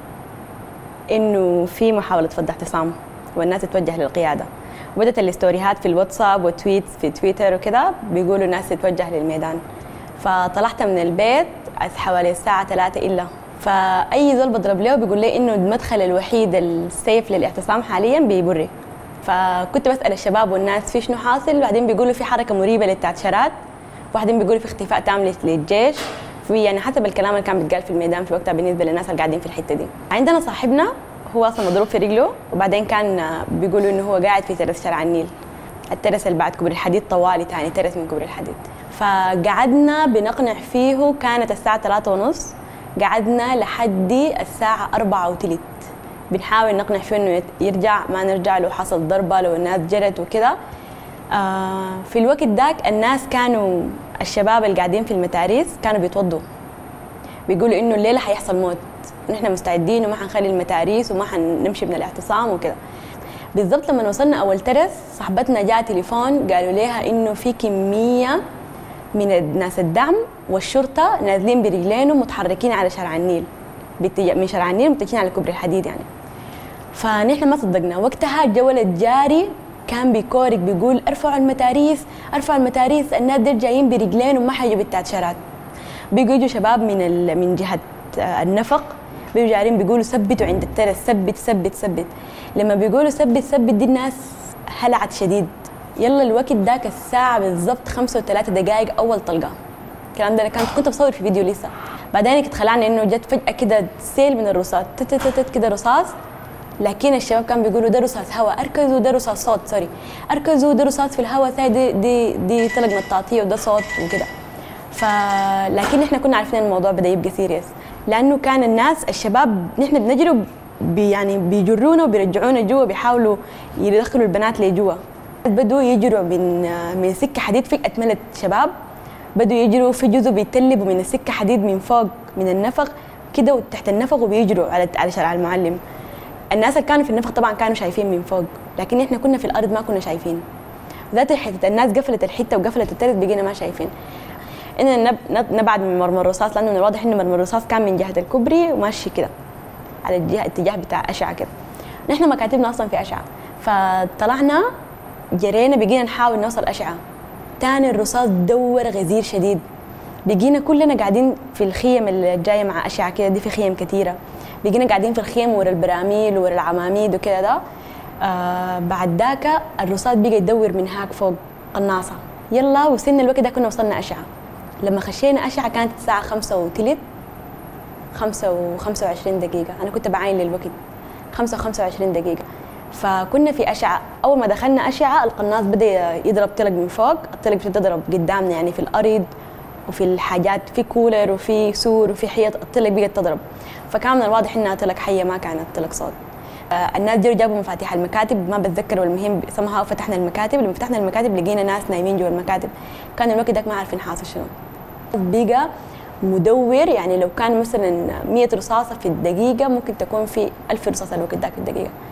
إنه في محاولة فض اعتصام والناس تتوجه للقيادة، وبدت الاستوريات في الواتساب وتويتس في تويتر وكده بيقولوا الناس تتوجه للميدان. فطلعت من البيت حوالي الساعة ثلاثة إلا، فأي زول بضرب له بيقول لي إنه المدخل الوحيد السيف للاعتصام حاليا بيبري. فكنت بسأل الشباب والناس في شنو حاصل، بعدين بيقولوا في حركة مريبة للتعشيرات، وبعدين بيقولوا في اختفاء تام للجيش، في يعني حسب الكلام اللي كان بيتقال في الميدان في وقتها بالنسبة للناس اللي قاعدين في الحتة دي. عندنا صاحبنا هو أصلا مضروب في رجله، وبعدين كان بيقولوا إنه هو قاعد في ترس شارع النيل، الترس اللي بعد كبر الحديد طوالي تاني ترس من كبر الحديد. فقعدنا بنقنع فيه، كانت الساعة ثلاثة ونص، قعدنا لحد الساعة أربعة وثلث بنحاول نقنع فيه إنه يرجع، ما نرجع لو حصل ضربة لو الناس جرت وكده. آه في الوقت ذاك الناس كانوا الشباب اللي قاعدين في المتاريس كانوا بيتوضوا، بيقولوا إنه الليلة حيحصل موت، نحن مستعدين وما حنخلي المتاريس وما حنمشي من الاعتصام وكده. بالضبط لما وصلنا أول ترس صاحبتنا جاء تليفون قالوا لها إنه في كمية من ناس الدعم والشرطة نازلين برجلينهم متحركين على شارع النيل، من شارع النيل متجهين على كوبري الحديد يعني. فنحن ما صدقنا. وقتها الجو الجاري كان بيكورك بيقول ارفعوا المتاريس ارفعوا المتاريس، الناس دول جايين برجلين وما حيجوا بالتعشيرات. بيجوا يجوا شباب من من جهة النفق بيجوا جارين بيقولوا ثبتوا عند الترس، ثبت ثبت ثبت. لما بيقولوا ثبت ثبت دي الناس هلعت شديد. يلا الوقت ذاك الساعة بالضبط خمسة وثلاثة دقائق أول طلقة. الكلام ده كنت كنت بصور في فيديو لسه. بعدين اتخلعنا إنه جت فجأة كده سيل من الرصاص، تت تت تت كده رصاص، لكن الشباب كان بيقولوا ده رصاص هواء، أركزوا ده رصاص صوت، سوري أركزوا ده رصاص في الهواء، ثاني دي دي دي طلق مطاطية وده صوت وكده. فلكن إحنا كنا عارفين الموضوع بدأ يبقى سيريس، لأنه كان الناس الشباب نحن بنجرب بي يعني بيجرونا وبيرجعونا جوا، بيحاولوا يدخلوا البنات لجوا. بدوا يجروا من من سكة حديد، فجأة ملت شباب بدوا يجروا في جزء بيتلبوا من السكة حديد من فوق من النفق كده وتحت النفق وبيجروا على على شارع المعلم. الناس اللي كانوا في النفق طبعا كانوا شايفين من فوق، لكن احنا كنا في الارض ما كنا شايفين. ذات الحته الناس قفلت الحته وقفلت الترس بقينا ما شايفين. اننا نبعد من مرمى الرصاص، لانه من الواضح ان مرمى الرصاص كان من جهه الكوبري وماشي كده على الجهه الاتجاه بتاع اشعه كده. نحن مكاتبنا اصلا في اشعه، فطلعنا جرينا بقينا نحاول نوصل اشعه. تاني الرصاص دور غزير شديد، بقينا كلنا قاعدين في الخيم اللي جايه مع اشعه كده، دي في خيم كثيره، بقينا قاعدين في الخيم ورا البراميل ورا العماميد وكده ده. آه بعد ذاك الرصاص بقى يدور من هاك فوق قناصه. يلا وصلنا الوقت ده كنا وصلنا اشعه. لما خشينا اشعه كانت الساعه خمسة وثلث، خمسة وخمسة وعشرين دقيقه، انا كنت بعاين للوقت خمسة وخمسة وعشرين دقيقه. فكنا في اشعه، اول ما دخلنا اشعه القناص بدا يضرب طلق من فوق، الطلق بتضرب قدامنا يعني في الارض وفي الحاجات، في كولر وفي سور وفي حيط، الطلق بقت تضرب. فكان من الواضح انها طلق حيه ما كانت طلق صوت. آه الناس جروا جابوا مفاتيح المكاتب، ما بتذكر والمهم سمها فتحنا المكاتب. لما فتحنا المكاتب لقينا ناس نايمين جوا المكاتب، كان الوقت ده ما عارفين حاصل شنو. بقى مدور، يعني لو كان مثلا مية رصاصه في الدقيقه ممكن تكون في ألف رصاصه الوقت ذاك في الدقيقه.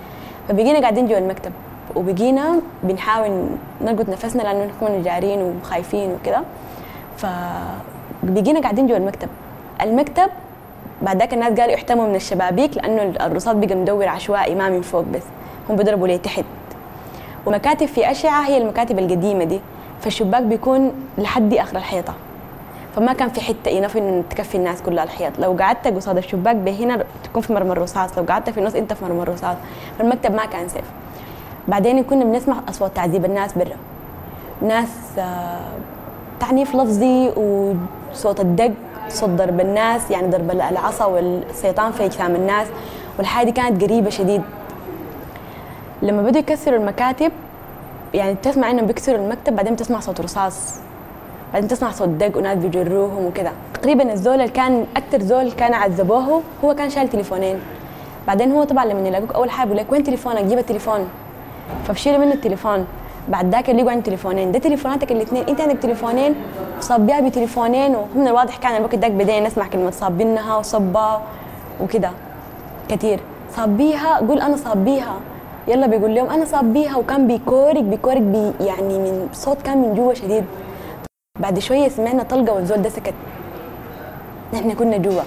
فبقينا قاعدين جوا المكتب وبقينا بنحاول نلقط نفسنا لأنه نكون جارين وخايفين وكده. فبقينا قاعدين جوا المكتب. المكتب بعد ذاك الناس قالوا احتموا من الشبابيك لأنه الرصاص بقى مدور عشوائي ما من فوق بس، هم بيضربوا ليه تحت. ومكاتب في أشعة هي المكاتب القديمة دي، فالشباك بيكون لحد آخر الحيطة، فما كان في حتة ينفع إنه تكفي الناس كلها الحيط. لو قعدت قصاد الشباك بهنا تكون في مرمى الرصاص، لو قعدت في النص أنت في مرمى الرصاص. فالمكتب ما كان سيف. بعدين كنا بنسمع أصوات تعذيب الناس برا، ناس تعنيف لفظي وصوت الدق، صوت ضرب الناس، يعني ضرب العصا والسيطان في أجسام الناس، والحاجة دي كانت قريبة شديد. لما بدوا يكسروا المكاتب يعني تسمع إنهم بيكسروا المكتب، بعدين تسمع صوت رصاص، بعدين تسمع صوت دق وناس بيجروهم وكده. تقريبا الزول اللي كان أكتر زول كان عذبوه هو كان شايل تليفونين. بعدين هو طبعا لما يلاقوك أول حاجة بيقول لك وين تليفونك؟ جيب التليفون. فبشيلوا منه التليفون. بعد ذاك اللي عنده تليفونين، ده تليفوناتك الاثنين، انت عندك تليفونين وصبيها بتليفونين. ومن الواضح كان الوقت ذاك بدينا نسمع كلمه صابينها وصبا وكده كثير. صابيها، قول انا صابيها، يلا بيقول لهم انا صابيها، وكان بيكورك بيكورك بي يعني من صوت كان من جوا شديد. بعد شويه سمعنا طلقه والزول ده سكت، نحن كنا جوا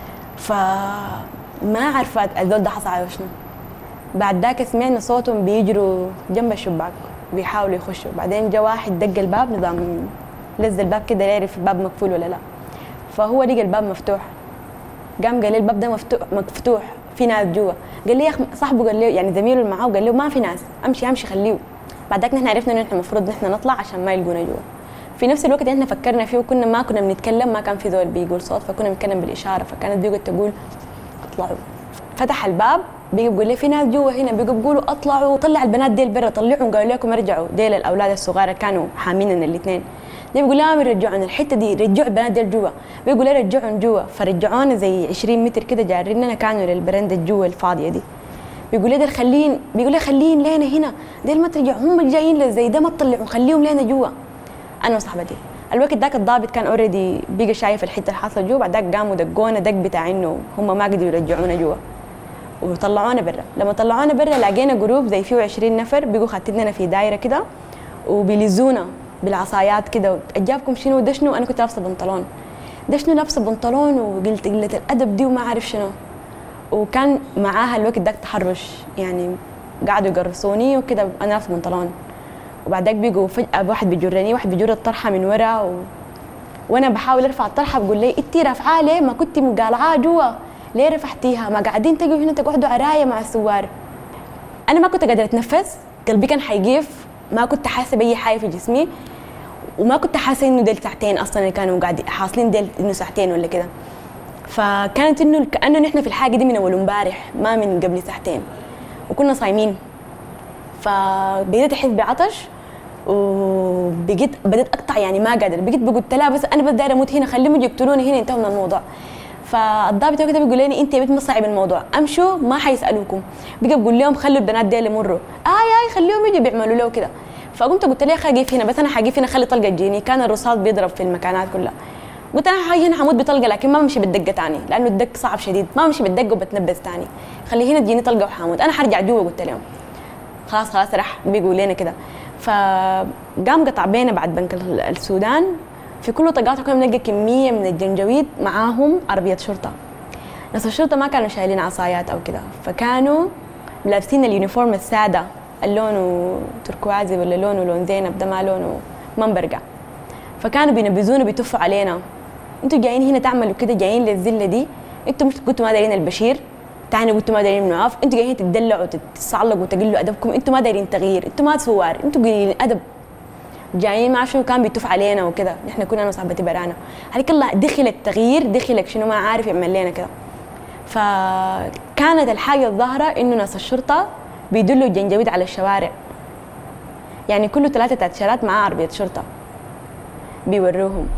فما عرفت الزول ده حصل على شنو. بعد ذاك سمعنا صوتهم بيجروا جنب الشباك بيحاولوا يخشوا. بعدين جا واحد دق الباب، نظام لز الباب كده يعرف الباب مقفول ولا لا، فهو لقى الباب مفتوح. قام قال لي الباب ده مفتوح مفتوح في ناس جوا. قال لي يا اخي صاحبه قال لي يعني زميله اللي معاه قال له ما في ناس، امشي امشي خليه. بعد ذاك نحن عرفنا انه نحن المفروض نحن نطلع عشان ما يلقونا جوا. في نفس الوقت احنا فكرنا فيه وكنا ما كنا بنتكلم، ما كان في زول بيقول صوت، فكنا بنتكلم بالاشاره، فكانت بيقول تقول اطلعوا. فتح الباب بيجي بيقول لي في ناس جوا هنا، بيجوا بيقولوا اطلعوا، طلع البنات ديل برا، طلعوا قالوا لكم ارجعوا. ديل الاولاد الصغار كانوا حاميننا الاثنين. دي بيقول لهم رجعونا الحته دي، رجعوا البنات ديل جوا. بيقول لي رجعوا جوا، فرجعونا زي عشرين متر كده جاريننا كانوا للبرندة جوا الفاضيه دي. بيقول لي ديل خلين، بيقول لي خلين لينا هنا، ديل ما ترجعوا، هم جايين زي ده ما تطلعوا، خليهم لينا جوا. انا وصاحبتي الوقت ذاك الضابط كان اوريدي بيجي شايف الحته اللي حاصله جوا. بعد ذاك قاموا دقونا دق بتاع انه هم ما قدروا يرجعونا جوا وطلعونا برا. لما طلعونا برا لقينا جروب زي فيه عشرين نفر بيجوا خاتلنا في دايره كده وبيلزونا بالعصايات كده. اجابكم شنو؟ ده شنو؟ انا كنت لابسه بنطلون. ده شنو لابسه بنطلون؟ وقلت قله الادب دي وما عارف شنو. وكان معاها الوقت ذاك تحرش، يعني قعدوا يقرصوني وكده انا لابسه بنطلون. وبعدك بيجوا فجاه واحد بيجرني، واحد بيجر الطرحه من ورا و... وانا بحاول ارفع الطرحه بقول لي انتي رافعاها ليه؟ ما كنتي مقالعاها جوا، ليه رفعتيها؟ ما قاعدين تجوا هنا تقعدوا عرايه مع السوار. انا ما كنت قادره اتنفس، قلبي كان حيقيف، ما كنت حاسه باي حاجه في جسمي، وما كنت حاسه انه ديل ساعتين اصلا اللي كانوا قاعدين حاصلين ديل انه ساعتين ولا كده. فكانت انه كانه نحن في الحاجه دي من اول امبارح ما من قبل ساعتين، وكنا صايمين. فبديت احس بعطش وبقيت بديت اقطع، يعني ما قادر، بقيت بقول لها بس انا بس دايره اموت هنا، خليهم يجوا يقتلوني هنا، انتهوا من الموضوع. فالضابط كده بيقول لي انت يا بنت ما تصعب الموضوع، امشوا ما حيسالوكم. بقى بقول لهم خلوا البنات دي يمروا، اي اي خليهم يجوا بيعملوا له كده. فقمت قلت لها خليك هنا، بس انا حقيف هنا خلي طلقه تجيني. كان الرصاص بيضرب في المكانات كلها. قلت انا حاجي هنا حموت بطلقه، لكن ما بمشي بالدقه ثاني لانه الدق صعب شديد، ما بمشي بالدقه وبتنبس ثاني، خلي هنا تجيني طلقه وحاموت، انا حرجع جوا. قلت لهم خلاص خلاص راح بيقول لنا كده. فقام قطع بينا بعد بنك السودان في كل طاقاتهم كنا بنلقى كميه من الجنجويد، معاهم عربيه شرطه. ناس الشرطه ما كانوا شايلين عصايات او كده، فكانوا لابسين اليونيفورم الساده اللونه تركوازي ولا لونه لون زينب، ده ما لونه منبرقع. فكانوا بينبذونا بيتفوا علينا، انتوا جايين هنا تعملوا كده، جايين للذله دي، انتوا مش كنتوا ما دايرين البشير تاني، قلتوا ما دايرين منعاف، انتوا جايين تدلعوا وتتصعلقوا وتقلوا ادبكم، انتوا ما دايرين تغيير، انتوا ما سوار، انتوا قليلين ادب، جايين ما شنو. كان بيتف علينا وكده، نحن كنا انا وصاحبتي برانا. عليك الله دخل التغيير، دخلك شنو ما عارف يعمل لنا كده. فكانت الحاجه الظاهره انه ناس الشرطه بيدلوا الجنجويد على الشوارع، يعني كله ثلاثه تاتشارات معاه عربيه شرطه بيوروهم.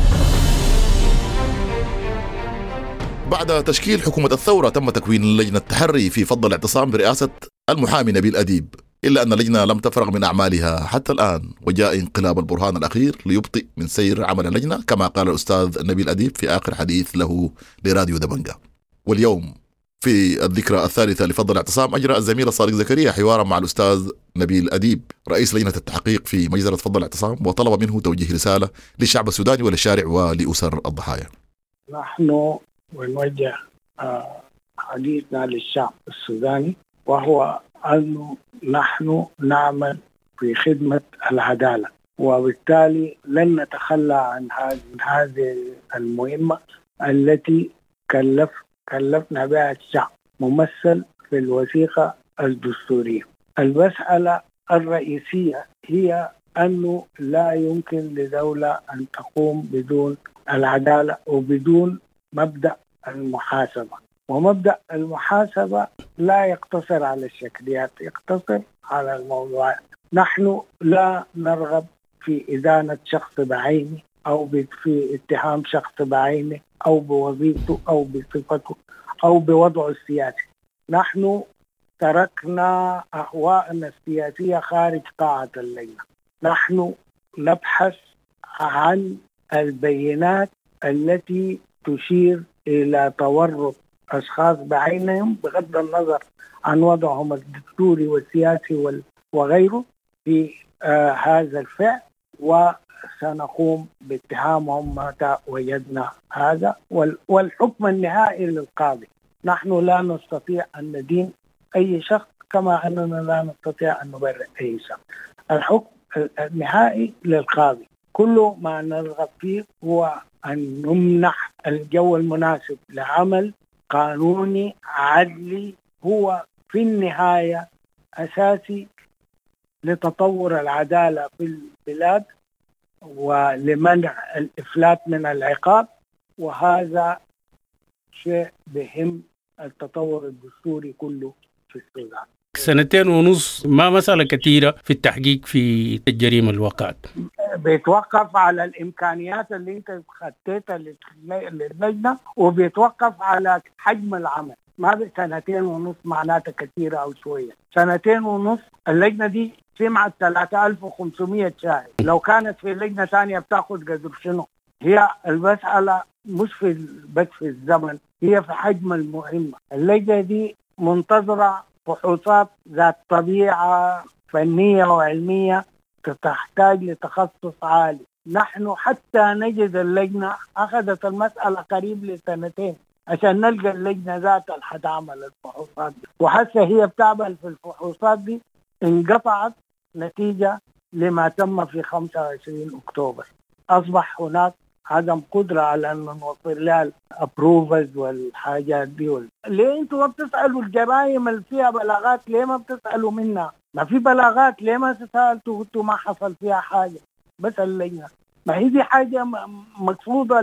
بعد تشكيل حكومة الثورة تم تكوين لجنة تحري في فض الاعتصام برئاسة المحامي نبيل أديب، إلا أن اللجنة لم تفرغ من أعمالها حتى الآن، وجاء انقلاب البرهان الأخير ليبطئ من سير عمل اللجنة كما قال الأستاذ نبيل أديب في آخر حديث له لراديو دبنجة. واليوم في الذكرى الثالثة لفض الاعتصام أجرى الزميل الصادق زكريا حوارا مع الأستاذ نبيل أديب رئيس لجنة التحقيق في مجزرة فض الاعتصام، وطلب منه توجيه رسالة للشعب السوداني وللشارع ولأسر الضحايا. نحن نوجه حديثنا للشعب السوداني، وهو أنه نحن نعمل في خدمة العدالة، وبالتالي لن نتخلى عن هذه المهمة التي كلف كلفنا بها الشعب ممثل في الوثيقة الدستورية. المسألة الرئيسية هي أنه لا يمكن لدولة أن تقوم بدون العدالة وبدون مبدأ المحاسبة، ومبدأ المحاسبة لا يقتصر على الشكليات، يقتصر على الموضوعات. نحن لا نرغب في إدانة شخص بعينه أو في اتهام شخص بعينه أو بوظيفته أو بصفته أو بوضعه السياسي. نحن تركنا أهواءنا السياسية خارج قاعة اللجنة. نحن نبحث عن البينات التي تشير إلى تورط أشخاص بعينهم بغض النظر عن وضعهم الدستوري والسياسي وغيره في آه هذا الفعل، وسنقوم باتهامهم متى وجدنا هذا، والحكم النهائي للقاضي. نحن لا نستطيع أن ندين أي شخص كما أننا لا نستطيع أن نبرئ أي شخص. الحكم النهائي للقاضي. كل ما نرغب فيه هو أن نمنح الجو المناسب لعمل قانوني عدلي هو في النهاية أساسي لتطور العدالة في البلاد ولمنع الإفلات من العقاب، وهذا شيء بهم التطور الدستوري كله في السودان. سنتين ونص ما مسألة كثيرة في التحقيق في الجريمة الوقعت. بيتوقف على الإمكانيات اللي انت خدتها للجنة، وبيتوقف على حجم العمل. ما بسنتين ونص معناتها كثيرة أو شوية. سنتين ونص اللجنة دي سمعت ثلاثة آلاف وخمسمائة شاهد، لو كانت في لجنة ثانية بتاخذ قدر شنو؟ هي المسألة مش في بس في الزمن، هي في حجم المهمة. اللجنة دي منتظرة فحوصات ذات طبيعة فنية وعلمية تحتاج لتخصص عالي. نحن حتى نجد اللجنة أخذت المسألة قريب لسنتين عشان نلقى اللجنة ذاتها اللي حتعمل الفحوصات دي، وحتى هي بتعمل في الفحوصات دي انقطعت نتيجة لما تم في خمسة وعشرين أكتوبر. أصبح هناك عدم قدرة على أن نوصل لها الابروفز والحاجات دي. ليه أنتوا ما بتسألوا الجرائم اللي فيها بلاغات؟ ليه ما بتسألوا منها؟ ما في بلاغات، ليه ما سألتوا وانتوا ما حصل فيها حاجة؟ بس اللجنة ما هي دي حاجة مقصودة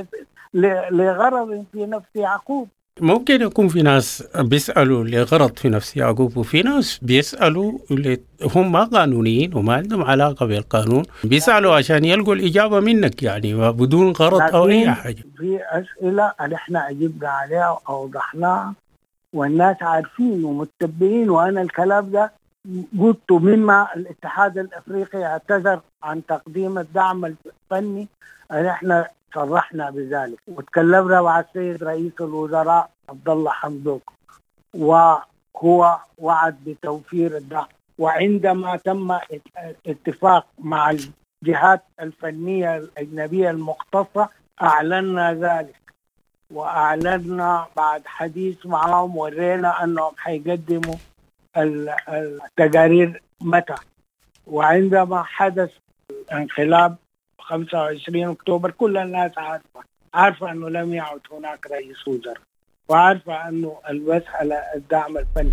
لغرض في نفس يعقوب. ممكن يكون في ناس بيسألوا لغرض في نفس يعقوب، وفي ناس بيسألوا هم ما قانونيين وما عندهم علاقة بالقانون، بيسألوا عشان يلقوا الإجابة منك يعني بدون غرض أو أي حاجة. في أسئلة احنا أجبنا عليها وأوضحناها والناس عارفين ومتبعين، وأنا الكلام ده قلت مما الاتحاد الأفريقي اعتذر عن تقديم الدعم الفني، احنا صرحنا بذلك وتكلمنا مع السيد رئيس الوزراء عبد الله حمدوك وهو وعد بتوفير الدعم. وعندما تم اتفاق مع الجهات الفنية الأجنبية المختصة أعلنا ذلك، وأعلنا بعد حديث معهم ورينا أنهم حيقدموا التقارير متى. وعندما حدث انقلاب خمسة وعشرين أكتوبر كل الناس عارفة عارفة أنه لم يعد هناك رئيس وزراء، وعارفة أنه المسألة الدعم الفني.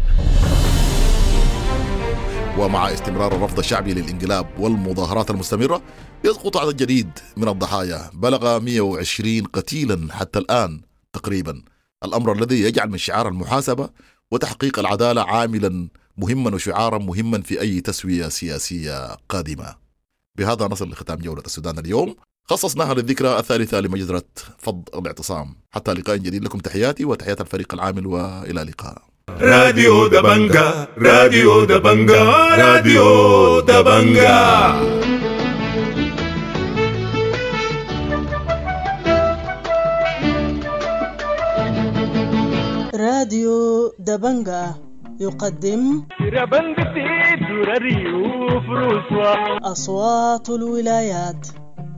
ومع استمرار الرفض الشعبي للانقلاب والمظاهرات المستمرة يسقط عدد جديد من الضحايا، بلغ مئة وعشرين قتيلا حتى الآن تقريبا، الأمر الذي يجعل من شعار المحاسبة وتحقيق العدالة عاملا مهما وشعارا مهما في أي تسوية سياسية قادمة. بهذا نصل لختام جولة السودان اليوم، خصصناها للذكرى الثالثة لمجزرة فض الاعتصام. حتى لقاء جديد، لكم تحياتي وتحيات الفريق العامل، وإلى اللقاء. راديو دبنجا راديو دبنجا راديو دبنجا. راديو راديو دبنجا يقدم أصوات الولايات.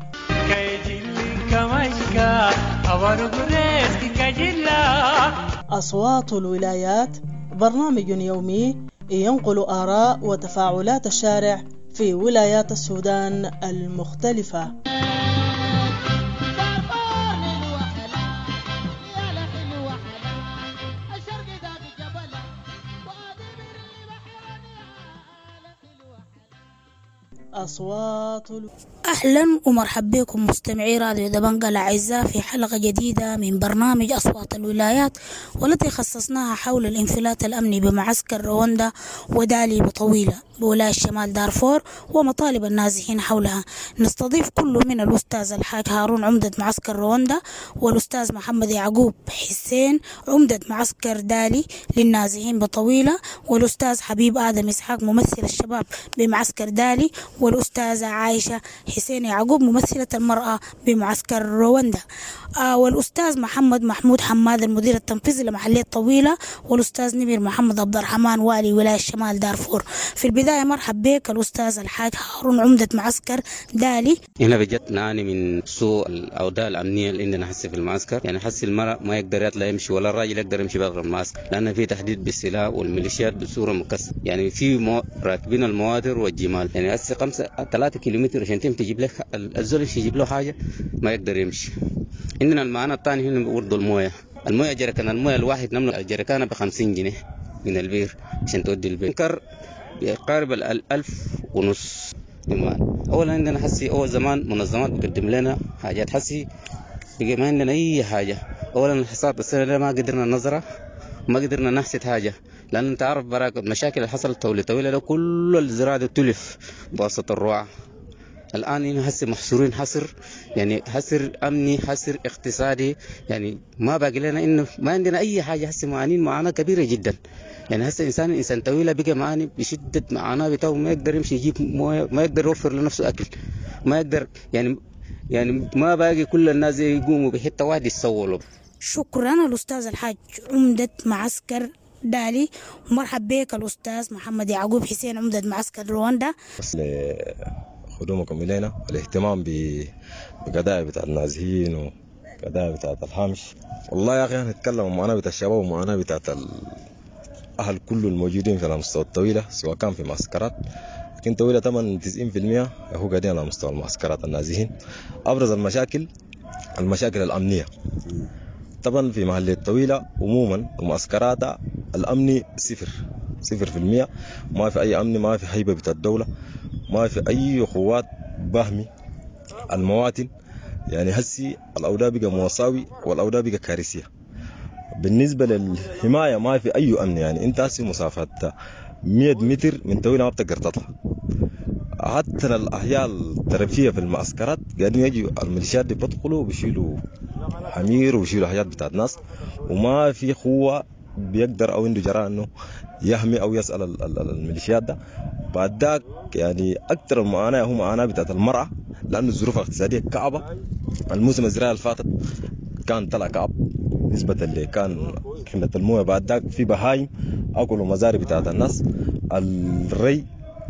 أصوات الولايات برنامج يومي ينقل آراء وتفاعلات الشارع في ولايات السودان المختلفة. أصوات ال... أهلا ومرحبا بكم مستمعي راديو دبنجا الأعزاء في حلقة جديدة من برنامج أصوات الولايات، والتي خصصناها حول الانفلات الأمني بمعسكر رواندا ودالي بطويلة بولاية شمال دارفور ومطالب النازحين حولها. نستضيف كل من الأستاذ الحاج هارون عمدة معسكر رواندا، والأستاذ محمد يعقوب حسين عمدة معسكر دالي للنازحين بطويلة، والأستاذ حبيب آدم إسحاق ممثل الشباب بمعسكر دالي، والأستاذة عائشة حسين يعقوب ممثلة المرأة بمعسكر رواندا، آه والأستاذ محمد محمود حماد المدير التنفيذي لمحلية طويلة، والأستاذ نمير محمد عبد الرحمن والي ولاية شمال دارفور. في البداية مرحب بك الأستاذ الحاج هارون عمدة معسكر دالي. هنا بجد نعاني من سوء الأوضاع الأمنية اللي عندنا حسي في المعسكر، يعني حسي المرأة ما يقدر يطلع يمشي ولا الراجل يقدر يمشي برا المعسكر، لأن في تحديد بالسلاح والميليشيات بصورة مكثفة، يعني في مو... راكبين المواتر والجمال، يعني هسه خمسة ثلاثة كيلومتر عشان تم تجيب لك الزول يجيب له حاجة ما يقدر يمشي. عندنا المعاناة الثاني هنا برضه المويه، المويه جركان المويه الواحد نملك الجركانة بخمسين جنيه من البير عشان تودي البير، كر يقارب الألف ونص يومان. أولا عندنا حسي أول زمان منظمات بتقدم لنا حاجات، حسي بقى ما عندنا أي حاجة. أولا الحصاد السنة ما قدرنا نزرع، ما قدرنا نحسد حاجة، لأن أنت عارف براك المشاكل اللي حصلت طويلة طويلة لو كل الزراعة تلف بواسطة الرعاة. الآن هنا حسي محصورين حصر، يعني حصر أمني حصر اقتصادي، يعني ما باقي لنا إنه ما عندنا أي حاجة. حسي معانين معاناة كبيرة جدا، يعني هسه إنسان إنسان طويلة بقى معاني بشدة معاناة بتاعه، ما يقدر يمشي يجيب مويه، ما يقدر يوفر لنفسه أكل، ما يقدر يعني يعني ما باقي كل الناس يقوموا بحتة واحدة يتصولوا. شكرا الأستاذ الحاج عمدة معسكر دالي. ومرحب بك الأستاذ محمد يعقوب حسين عمدة معسكر رواندا. خدومكم إلينا الاهتمام بقضايا بتاع النازحين وقضايا بتاع الهامش. والله يا أخي هنتكلم عن معاناة بتاع الشباب ومعاناة بتاع الأهل كله الموجودين في المستوى الطويلة، سواء كان في معسكرات، لكن طويلة ثمانية وتسعين بالمئة هو قاعدين على مستوى المعسكرات النازحين. أبرز المشاكل المشاكل الأمنية طبعا في محلية طويلة عموما ومعسكراتها الأمني صفر صفر في المئة، ما في أي أمن، ما في هيبة بتاع الدولة، ما في أي قوات بهمي المواطن. يعني هسي الأوضاع بقى موصاوي والأوضاع بقى كارثية. بالنسبة للحماية ما في أي أمن، يعني أنت هسي مسافة مئة متر من طويلة ما بتقدر تطلع. حتى الأحياء الترفيهية في المعسكرات قاعدين يجوا الميليشيات دي بيدخلوا وبيشيلوا حمير وبيشيلوا حاجات بتاعت ناس، وما في قوة بيقدر أو عنده جرأة إنه يحمي أو يسأل الميليشيات ده. بعد ذاك يعني أكثر المعاناة هو معاناة بتاعت المرأة، لأن الظروف الاقتصادية كعبة. الموسم الزراعي الفاتت كان طلع كعب نسبة اللي كان حملة المويه. بعد ذاك في بهايم أكلوا مزارع بتاعت الناس. الري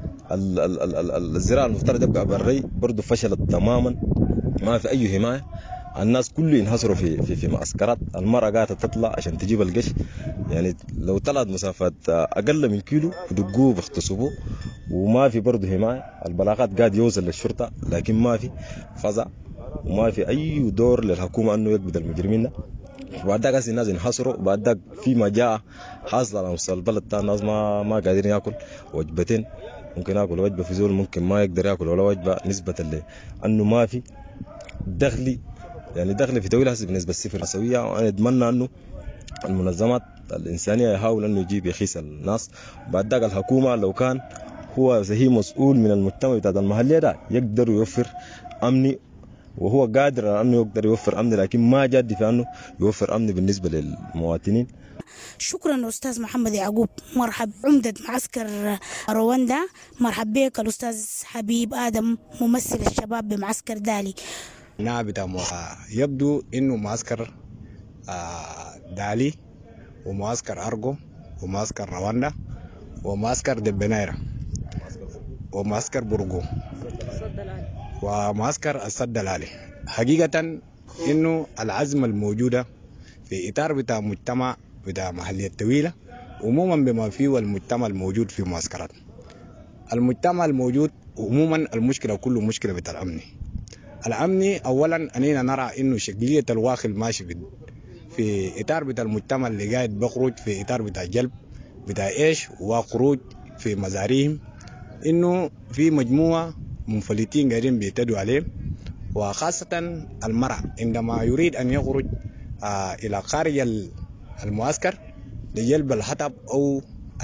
الزراعة المفترض يبقى بالري برضو فشلت تماما، ما في أي حماية. الناس كله ينحصروا في في في معسكرات. المرأة قاعدة تطلع عشان تجيب القش، يعني لو طلعت مسافات أقل من كيلو بدقوه بيغتصبوه، وما في برضه حماية. البلاغات قاعد يوصل للشرطة لكن ما في فزع، وما في أي دور للحكومة أنه يقبض المجرمين ده. وبعد ذاك الناس ينحصروا. وبعد ذاك في مجاعة حاصلة على مستوى البلد ده، الناس ما ما قادرين ياكل وجبتين، ممكن ياكل وجبة في زول ممكن ما يقدر ياكل ولا وجبة، نسبة اللي أنه ما في دخلي، يعني دخل في طويلة بالنسبة للصفر سوية. وأنا أتمنى أنه المنظمات الإنسانية يحاول أنه يجيب يخيس الناس. بعد ذاك الحكومة لو كان هو زي مسؤول من المجتمع بتاع المحلية ده يقدر يوفر أمني، وهو قادر على أنه يقدر يوفر أمن، لكن ما جاد في أنه يوفر أمن بالنسبة للمواطنين. شكرا أستاذ محمد يعقوب. مرحب عمدة معسكر رواندا. مرحب بك الأستاذ حبيب آدم ممثل الشباب بمعسكر دالي. نعم بتاع يبدو إنه معسكر دالي ومعسكر أرجو ومعسكر رواندا ومعسكر دبنايرة ومعسكر برغو ومعسكر السد العالي. حقيقة إنه العزم الموجودة في إطار بتاع مجتمع بتاع محلية طويلة عموما بما فيه المجتمع الموجود في معسكرات. المجتمع الموجود عموما المشكلة كله مشكلة بتاع الأمني. الأمني أولا أننا نرى إنه شكلية الواخل ماشي في إطار بتاع المجتمع اللي قاعد بخرج في إطار بتاع جلب بتاع إيش وخروج في مزاريهم، إنه في مجموعة منفلتين قاعدين بيتدوا عليه، وخاصة المرأة عندما يريد أن يخرج آه إلى خارج المعسكر لجلب الحطب أو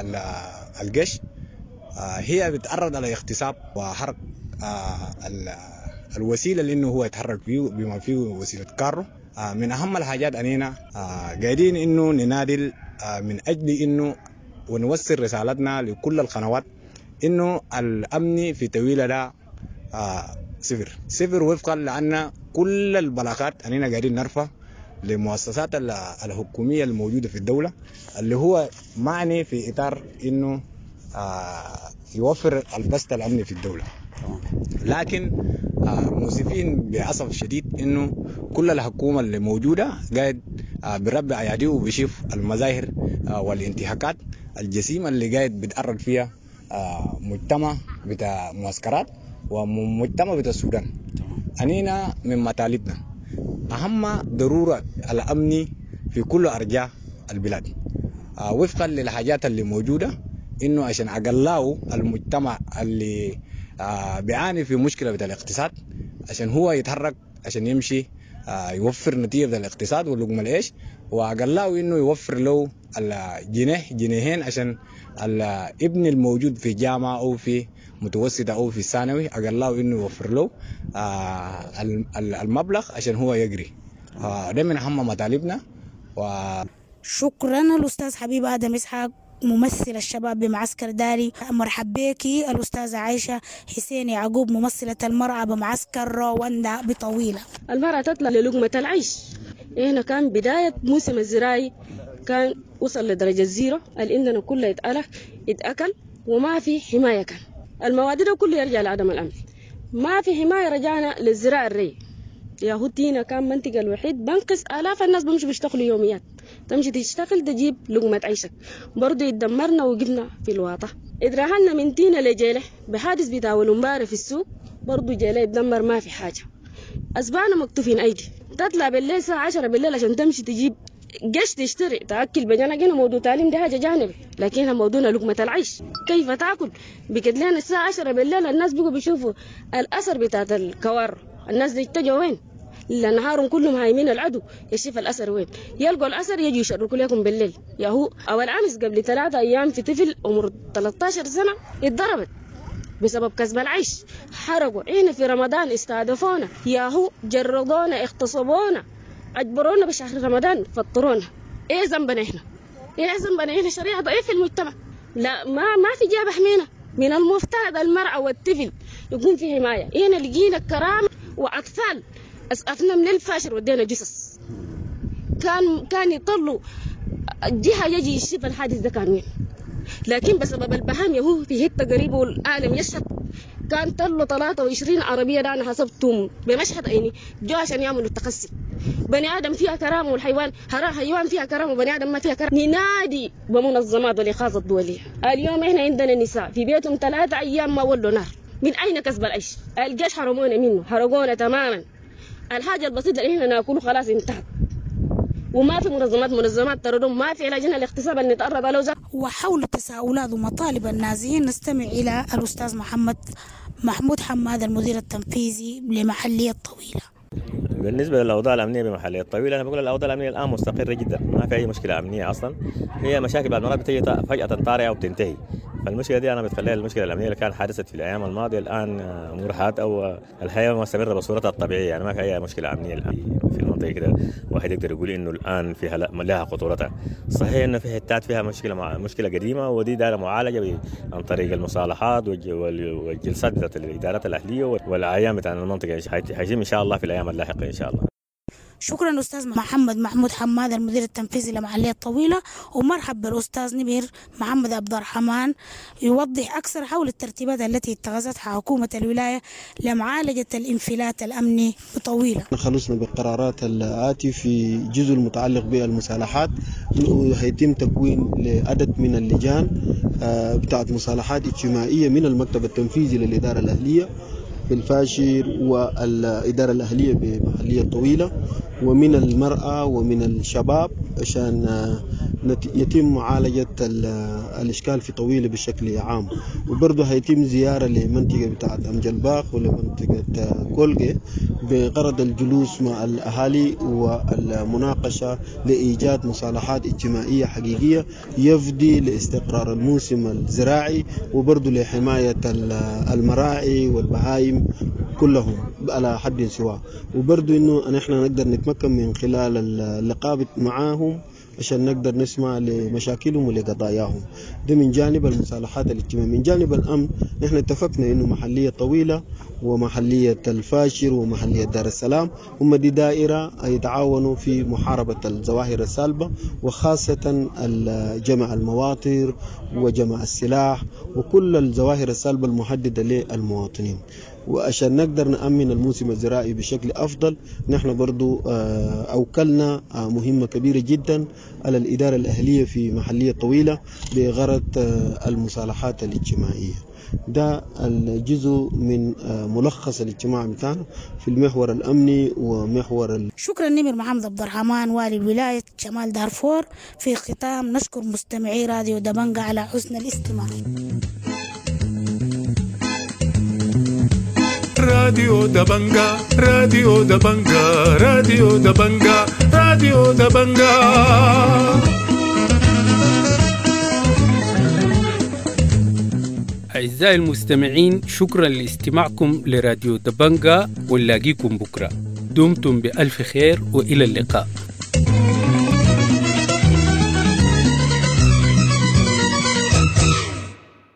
الجيش آه هي بتتعرض على اغتصاب وحرق آه الوسيلة اللي إنه هو يتحرك فيه بما فيه وسيلة كارو. آه من أهم الحاجات أننا آه قاعدين إنه ننادل آه من أجل إنه ونوصل رسالتنا لكل القنوات إنه الأمن في طويلة ده آه صفر صفر وفقا لأن كل البلاغات أننا قاعدين نرفع لمؤسسات الحكومية الموجودة في الدولة اللي هو معني في إطار إنه آه يوفر البسط الأمني في الدولة. لكن آه موصفين بعصف شديد إنه كل الحكومة اللي موجودة قاعد آه بربع أياديه وبيشوف المظاهر آه والانتهاكات الجسيمة اللي قاعد بيتعرض فيها آه مجتمع بتاع معسكرات ومجتمع بتاع السودان. أنينا من مطالبنا أهم ضرورة الأمن في كل أرجاء البلاد آه وفقا للحاجات اللي موجودة، إنه عشان أقلعوا المجتمع اللي آه بيعاني في مشكلة بتاع الاقتصاد عشان هو يتحرك عشان يمشي آه يوفر نتيجة بتاع الاقتصاد واللقمة العيش، وأقلعوا إنه يوفر له الجنيه جنيهين عشان الابن الموجود في جامعة أو في متوسطة أو في الثانوي أقلعوا إنه يوفر له آه المبلغ عشان هو يجري. آه ده من أهم مطالبنا. و... شكرا الأستاذ حبيب آدم إسحاق ممثل الشباب بمعسكر داري. مرحب بيكي الأستاذة عائشة حسين يعقوب ممثلة المرأة بمعسكر رواندا بطويلة. المرأة تطلع للقمة العيش. هنا كان بداية موسم الزراعي كان وصل لدرجة زيرو، عندنا كله يتألف يتأكل وما في حماية. كان المواد ده كله يرجع لعدم الأمن، ما في حماية. رجعنا للزراعة الري. يهودينا كان منطقة الوحيد بنقص آلاف الناس بمشي بيشتغلوا يوميات، تمشي تشتغل تجيب لقمة عيشك. برضو يتدمرنا وقفنا في الواطة. اترهلنا من تينا لجيله بحادث بتاول امبارح في السوق، برضو جيله يتدمر ما في حاجة. أسبانا مكتوفين أيدي، تطلع بالليل الساعة عشرة بالليل عشان تمشي تجيب قش تشتري تأكل بجانا. جينا موضوع تعليم ده حاجة جانبي، لكنها موضوعنا لقمة العيش. كيف تأكل؟ بكد لنا الساعة عشرة بالليل الناس بيقوا بيشوفوا الأثر بتاعت الكوار. الناس دي يتجوا وين؟ لنهارهم كلهم هايمين العدو، يشوف الأثر وين؟ يلقوا الأثر يجوا يشركوا لكم بالليل. ياهو أول أمس قبل ثلاثة أيام في طفل عمره ثلاثة عشر سنة اتضربت بسبب كسب العيش. حرقوا عينا في رمضان، استهدفونا، ياهو جردونا، اغتصبونا، أجبرونا بشهر رمضان، فطرونا. إيه ذنبنا إحنا؟ إيه ذنبنا إحنا؟ شريعة ضعيف في المجتمع. لا ما ما في جاب حمينا. من المفترض المرأة والطفل يكون في حماية. هنا لقينا كرامة وأطفال أسقفنا من الفاشر ودينا جثث. كان كان يطلوا الجهة يجي يشوف الحادث ده كان وين، لكن بسبب البهام يهو في حتة قريبة والعالم يشهد كان طلوا ثلاثة وعشرين عربية. ده أنا حسبتهم بمشهد عيني جو عشان يعملوا التقسي. بني آدم فيها كرامة والحيوان حيوان فيها كرامة وبني آدم ما فيها كرامة. ننادي بمنظمات والإخاصة الدولية. اليوم إحنا عندنا نساء في بيتهم ثلاثة أيام ما ولوا نار. من أين كسب العيش؟ الجيش حرمونا منه، حرقونا تماما. الحاجة البسيطة اللي إحنا ناكله خلاص انتهت، وما في منظمات منظمات تردم، ما في علاجنا الاغتصاب اللي نتعرض له. وحول تساؤلات ومطالب النازحين نستمع إلى الأستاذ محمد محمود حماد المدير التنفيذي لمحلية طويلة. بالنسبة للأوضاع الأمنية بمحلية طويلة، أنا بقول الأوضاع الأمنية الآن مستقرة جدا، ما في أي مشكلة أمنية أصلا. هي مشاكل بعد مرات بتيجي فجأة طارئة وبتنتهي. فالمشكلة دي أنا بتخليها المشكلة الأمنية اللي كانت حادثت في الأيام الماضية. الآن أمور حاد أو الحياة مستمرة بصورتها الطبيعية، يعني ما في أي مشكلة أمنية الآن في المنطقة كده. واحد يقدر يقول إنه الآن فيها لها خطورتها. صحيح إنه في حتات فيها مشكلة مع مشكلة قديمة، ودي دايرة معالجة عن طريق المصالحات والجلسات بتاعت الإدارات الأهلية والأعيان بتاع المنطقة. حيتم إن شاء الله في الأيام اللاحقة إن شاء الله. شكرا أستاذ محمد محمود حماد المدير التنفيذي لمحلية طويلة، ومرحب بالأستاذ نمير محمد عبد الرحمن يوضح أكثر حول الترتيبات التي اتخذتها حكومة الولاية لمعالجة الانفلات الأمني بطويلة. خلصنا بالقرارات الآتي في جزء المتعلق بالمصالحات، هيتم تكوين لعدد من اللجان بتاعت مصالحات اجتماعية من المكتب التنفيذي للإدارة الأهلية في الفاشر والإدارة الأهلية بمحلية طويلة، ومن المرأة ومن الشباب عشان يتم معالجة الإشكال في طويلة بشكل عام. وبرضه هيتم زيارة لمنطقة بتاعة أمجلباخ ولمنطقة كولغي بغرض الجلوس مع الأهالي والمناقشة لإيجاد مصالحات اجتماعية حقيقية يفضي لاستقرار الموسم الزراعي، وبرضه لحماية المراعي والبهائم كلهم على حد سواء. وبرضه إنه نحن نقدر نتمكن من خلال اللقاء معاهم عشان نقدر نسمع لمشاكلهم ولقضاياهم. ده من جانب المصالحات الاجتماعية. من جانب الأمن نحن اتفقنا إنه محلية طويلة ومحلية الفاشر ومحلية دار السلام هم دي دائرة يتعاونوا في محاربة الظواهر السالبة، وخاصة جمع المواطر وجمع السلاح وكل الظواهر السالبة المهددة للمواطنين. وعشان نقدر نأمن الموسم الزراعي بشكل أفضل نحن برضو أوكلنا مهمة كبيرة جدا على الإدارة الأهلية في محلية طويلة بغرض المصالحات الاجتماعية. ده الجزء من ملخص الاجتماع بتاعنا في المحور الأمني ومحور ال... شكرا نمير محمد عبد الرحمن والي ولاية شمال دارفور. في ختام نشكر مستمعي راديو دبنجة على حسن الاستماع. راديو دبنجة راديو دبنجة راديو دبنجة راديو دبنجة. أعزائي المستمعين، شكرا لاستماعكم لراديو دبنجة، ونلاقيكم بكرة. دمتم بألف خير وإلى اللقاء.